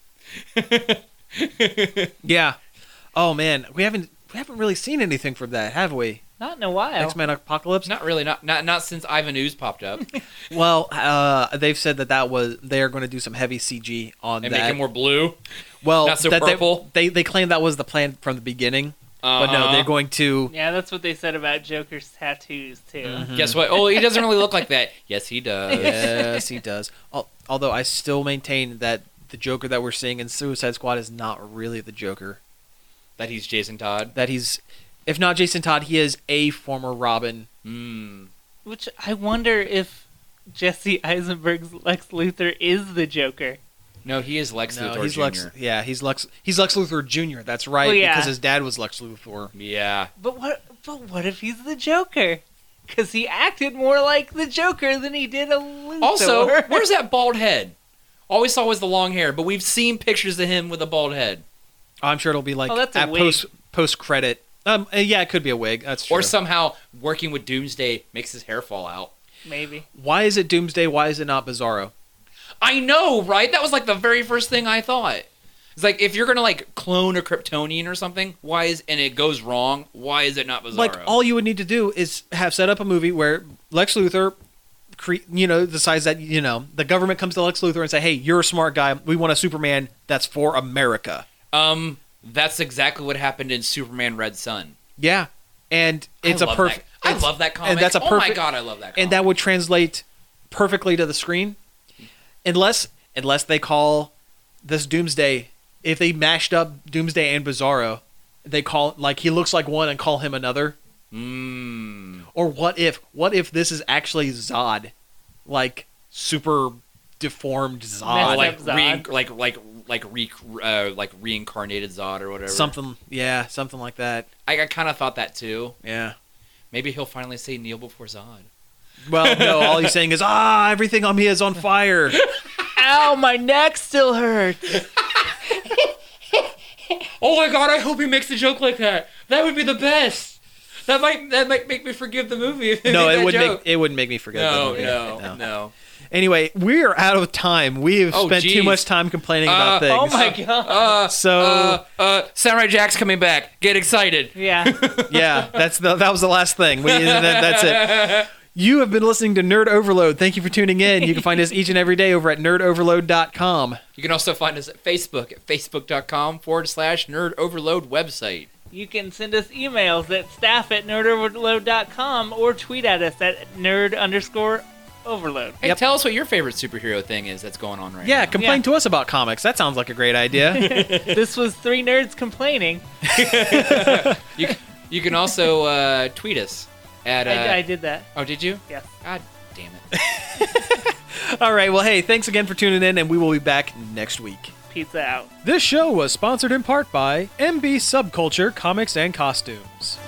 Speaker 1: Yeah. Oh man, we haven't we haven't really seen anything from that, have we?
Speaker 2: Not in a while.
Speaker 1: X Men Apocalypse.
Speaker 3: Not really. Not not not since Ivan Ooze popped up
Speaker 1: Well, uh, they've said that that was they are going to do some heavy C G on
Speaker 3: and
Speaker 1: that.
Speaker 3: make it more blue.
Speaker 1: well,
Speaker 3: not so
Speaker 1: that they-
Speaker 3: purple.
Speaker 1: They, they claim that was the plan from the beginning,
Speaker 3: Uh-huh.
Speaker 1: but no, they're going to.
Speaker 2: Yeah, that's what they said about Joker's tattoos too.
Speaker 1: Mhm.
Speaker 3: Guess what? Oh, he doesn't really look like that. Yes, he does.
Speaker 1: Yes, he does. Al- Although I still maintain that the Joker that we're seeing in Suicide Squad is not really the Joker.
Speaker 3: That he's Jason Todd.
Speaker 1: That he's, if not Jason Todd, he is a former Robin.
Speaker 3: Hmm.
Speaker 2: Which I wonder if Jesse Eisenberg's Lex Luthor is the Joker.
Speaker 3: No, he is Lex
Speaker 1: No,
Speaker 3: Luthor
Speaker 1: he's
Speaker 3: Junior
Speaker 1: Lex. Yeah, he's Lex. He's Lex Luthor Junior That's right,
Speaker 2: Well, yeah.
Speaker 1: because his dad was Lex Luthor.
Speaker 3: Yeah.
Speaker 2: But what? But what if he's the Joker? Because he acted more like the Joker than he did a Luthor.
Speaker 3: Also, where's that bald head? All we saw was the long hair, but we've seen pictures of him with a bald head.
Speaker 1: I'm sure it'll be like
Speaker 2: Oh, that's a
Speaker 1: at
Speaker 2: wig.
Speaker 1: post post credit. Um, uh, yeah, it could be a wig. That's true.
Speaker 3: Or somehow working with Doomsday makes his hair fall out.
Speaker 2: maybe?
Speaker 1: Why is it Doomsday? Why is it not Bizarro?
Speaker 3: I know, right? That was like the very first thing I thought. It's like if you're gonna like clone a Kryptonian or something, why is and it goes wrong? Why is it not Bizarro?
Speaker 1: Like all you would need to do is have set up a movie where Lex Luthor, cre- you know, decides that you know the government comes to Lex Luthor and say, "Hey, you're a smart guy. We want a Superman that's for America."
Speaker 3: um, that's exactly what happened in Superman Red Sun.
Speaker 1: Yeah, and it's
Speaker 3: I
Speaker 1: a
Speaker 3: love
Speaker 1: perfect.
Speaker 3: that- I love that comic.
Speaker 1: And that's a
Speaker 3: oh my
Speaker 1: perfect.
Speaker 3: god, I love that. Comic.
Speaker 1: And that would translate perfectly to the screen, unless unless they call this Doomsday. If they mashed up Doomsday and Bizarro, they call like he looks like one and call him another.
Speaker 3: Mm.
Speaker 1: Or what if what if this is actually Zod, like super deformed
Speaker 2: Messed
Speaker 3: Oh,
Speaker 1: Zod,
Speaker 3: like
Speaker 2: up Zod.
Speaker 3: re- like like like re- uh, like reincarnated Zod or whatever.
Speaker 1: something? Yeah, something like that.
Speaker 3: I, I kind of thought that too.
Speaker 1: Yeah.
Speaker 3: Maybe he'll finally say kneel before Zod.
Speaker 1: Well, no, all he's saying is, ah, everything on me is on fire.
Speaker 2: Ow, my neck still hurts.
Speaker 3: Oh my god, I hope he makes a joke like that. That would be the best. That might that might make me forgive the movie. If
Speaker 1: No,
Speaker 3: it
Speaker 1: it would
Speaker 3: joke.
Speaker 1: make it wouldn't make me forget.
Speaker 3: No,
Speaker 1: the movie.
Speaker 3: no, no.
Speaker 1: Anyway, we are out of time. We have
Speaker 3: Oh,
Speaker 1: spent too
Speaker 3: geez.
Speaker 1: much time complaining about
Speaker 3: Uh,
Speaker 1: things.
Speaker 2: Oh my god.
Speaker 3: Uh,
Speaker 1: So-
Speaker 3: uh, uh, Samurai Jack's coming back. Get excited.
Speaker 2: Yeah.
Speaker 1: Yeah, that's the that was the last thing. We, that, that's it. You have been listening to Nerd Overload. Thank you for tuning in. You can find us each and every day over at nerd overload dot com.
Speaker 3: You can also find us at Facebook at facebook.com forward slash nerd overload website.
Speaker 2: You can send us emails at staff at nerd overload dot com or tweet at us at nerd underscore overload.
Speaker 3: Hey,
Speaker 1: Yep.
Speaker 3: tell us what your favorite superhero thing is that's going on right
Speaker 1: Yeah,
Speaker 3: now.
Speaker 1: complain
Speaker 2: Yeah.
Speaker 1: to us about comics. That sounds like a great idea.
Speaker 2: This was three nerds complaining.
Speaker 3: You, c- you can also uh, tweet us at... Uh,
Speaker 2: I, I did that.
Speaker 3: Oh, did you?
Speaker 2: Yes.
Speaker 3: God damn it.
Speaker 1: All right, well, hey, thanks again for tuning in, and we will be back next week.
Speaker 2: Pizza out.
Speaker 1: This show was sponsored in part by M B Subculture Comics and Costumes.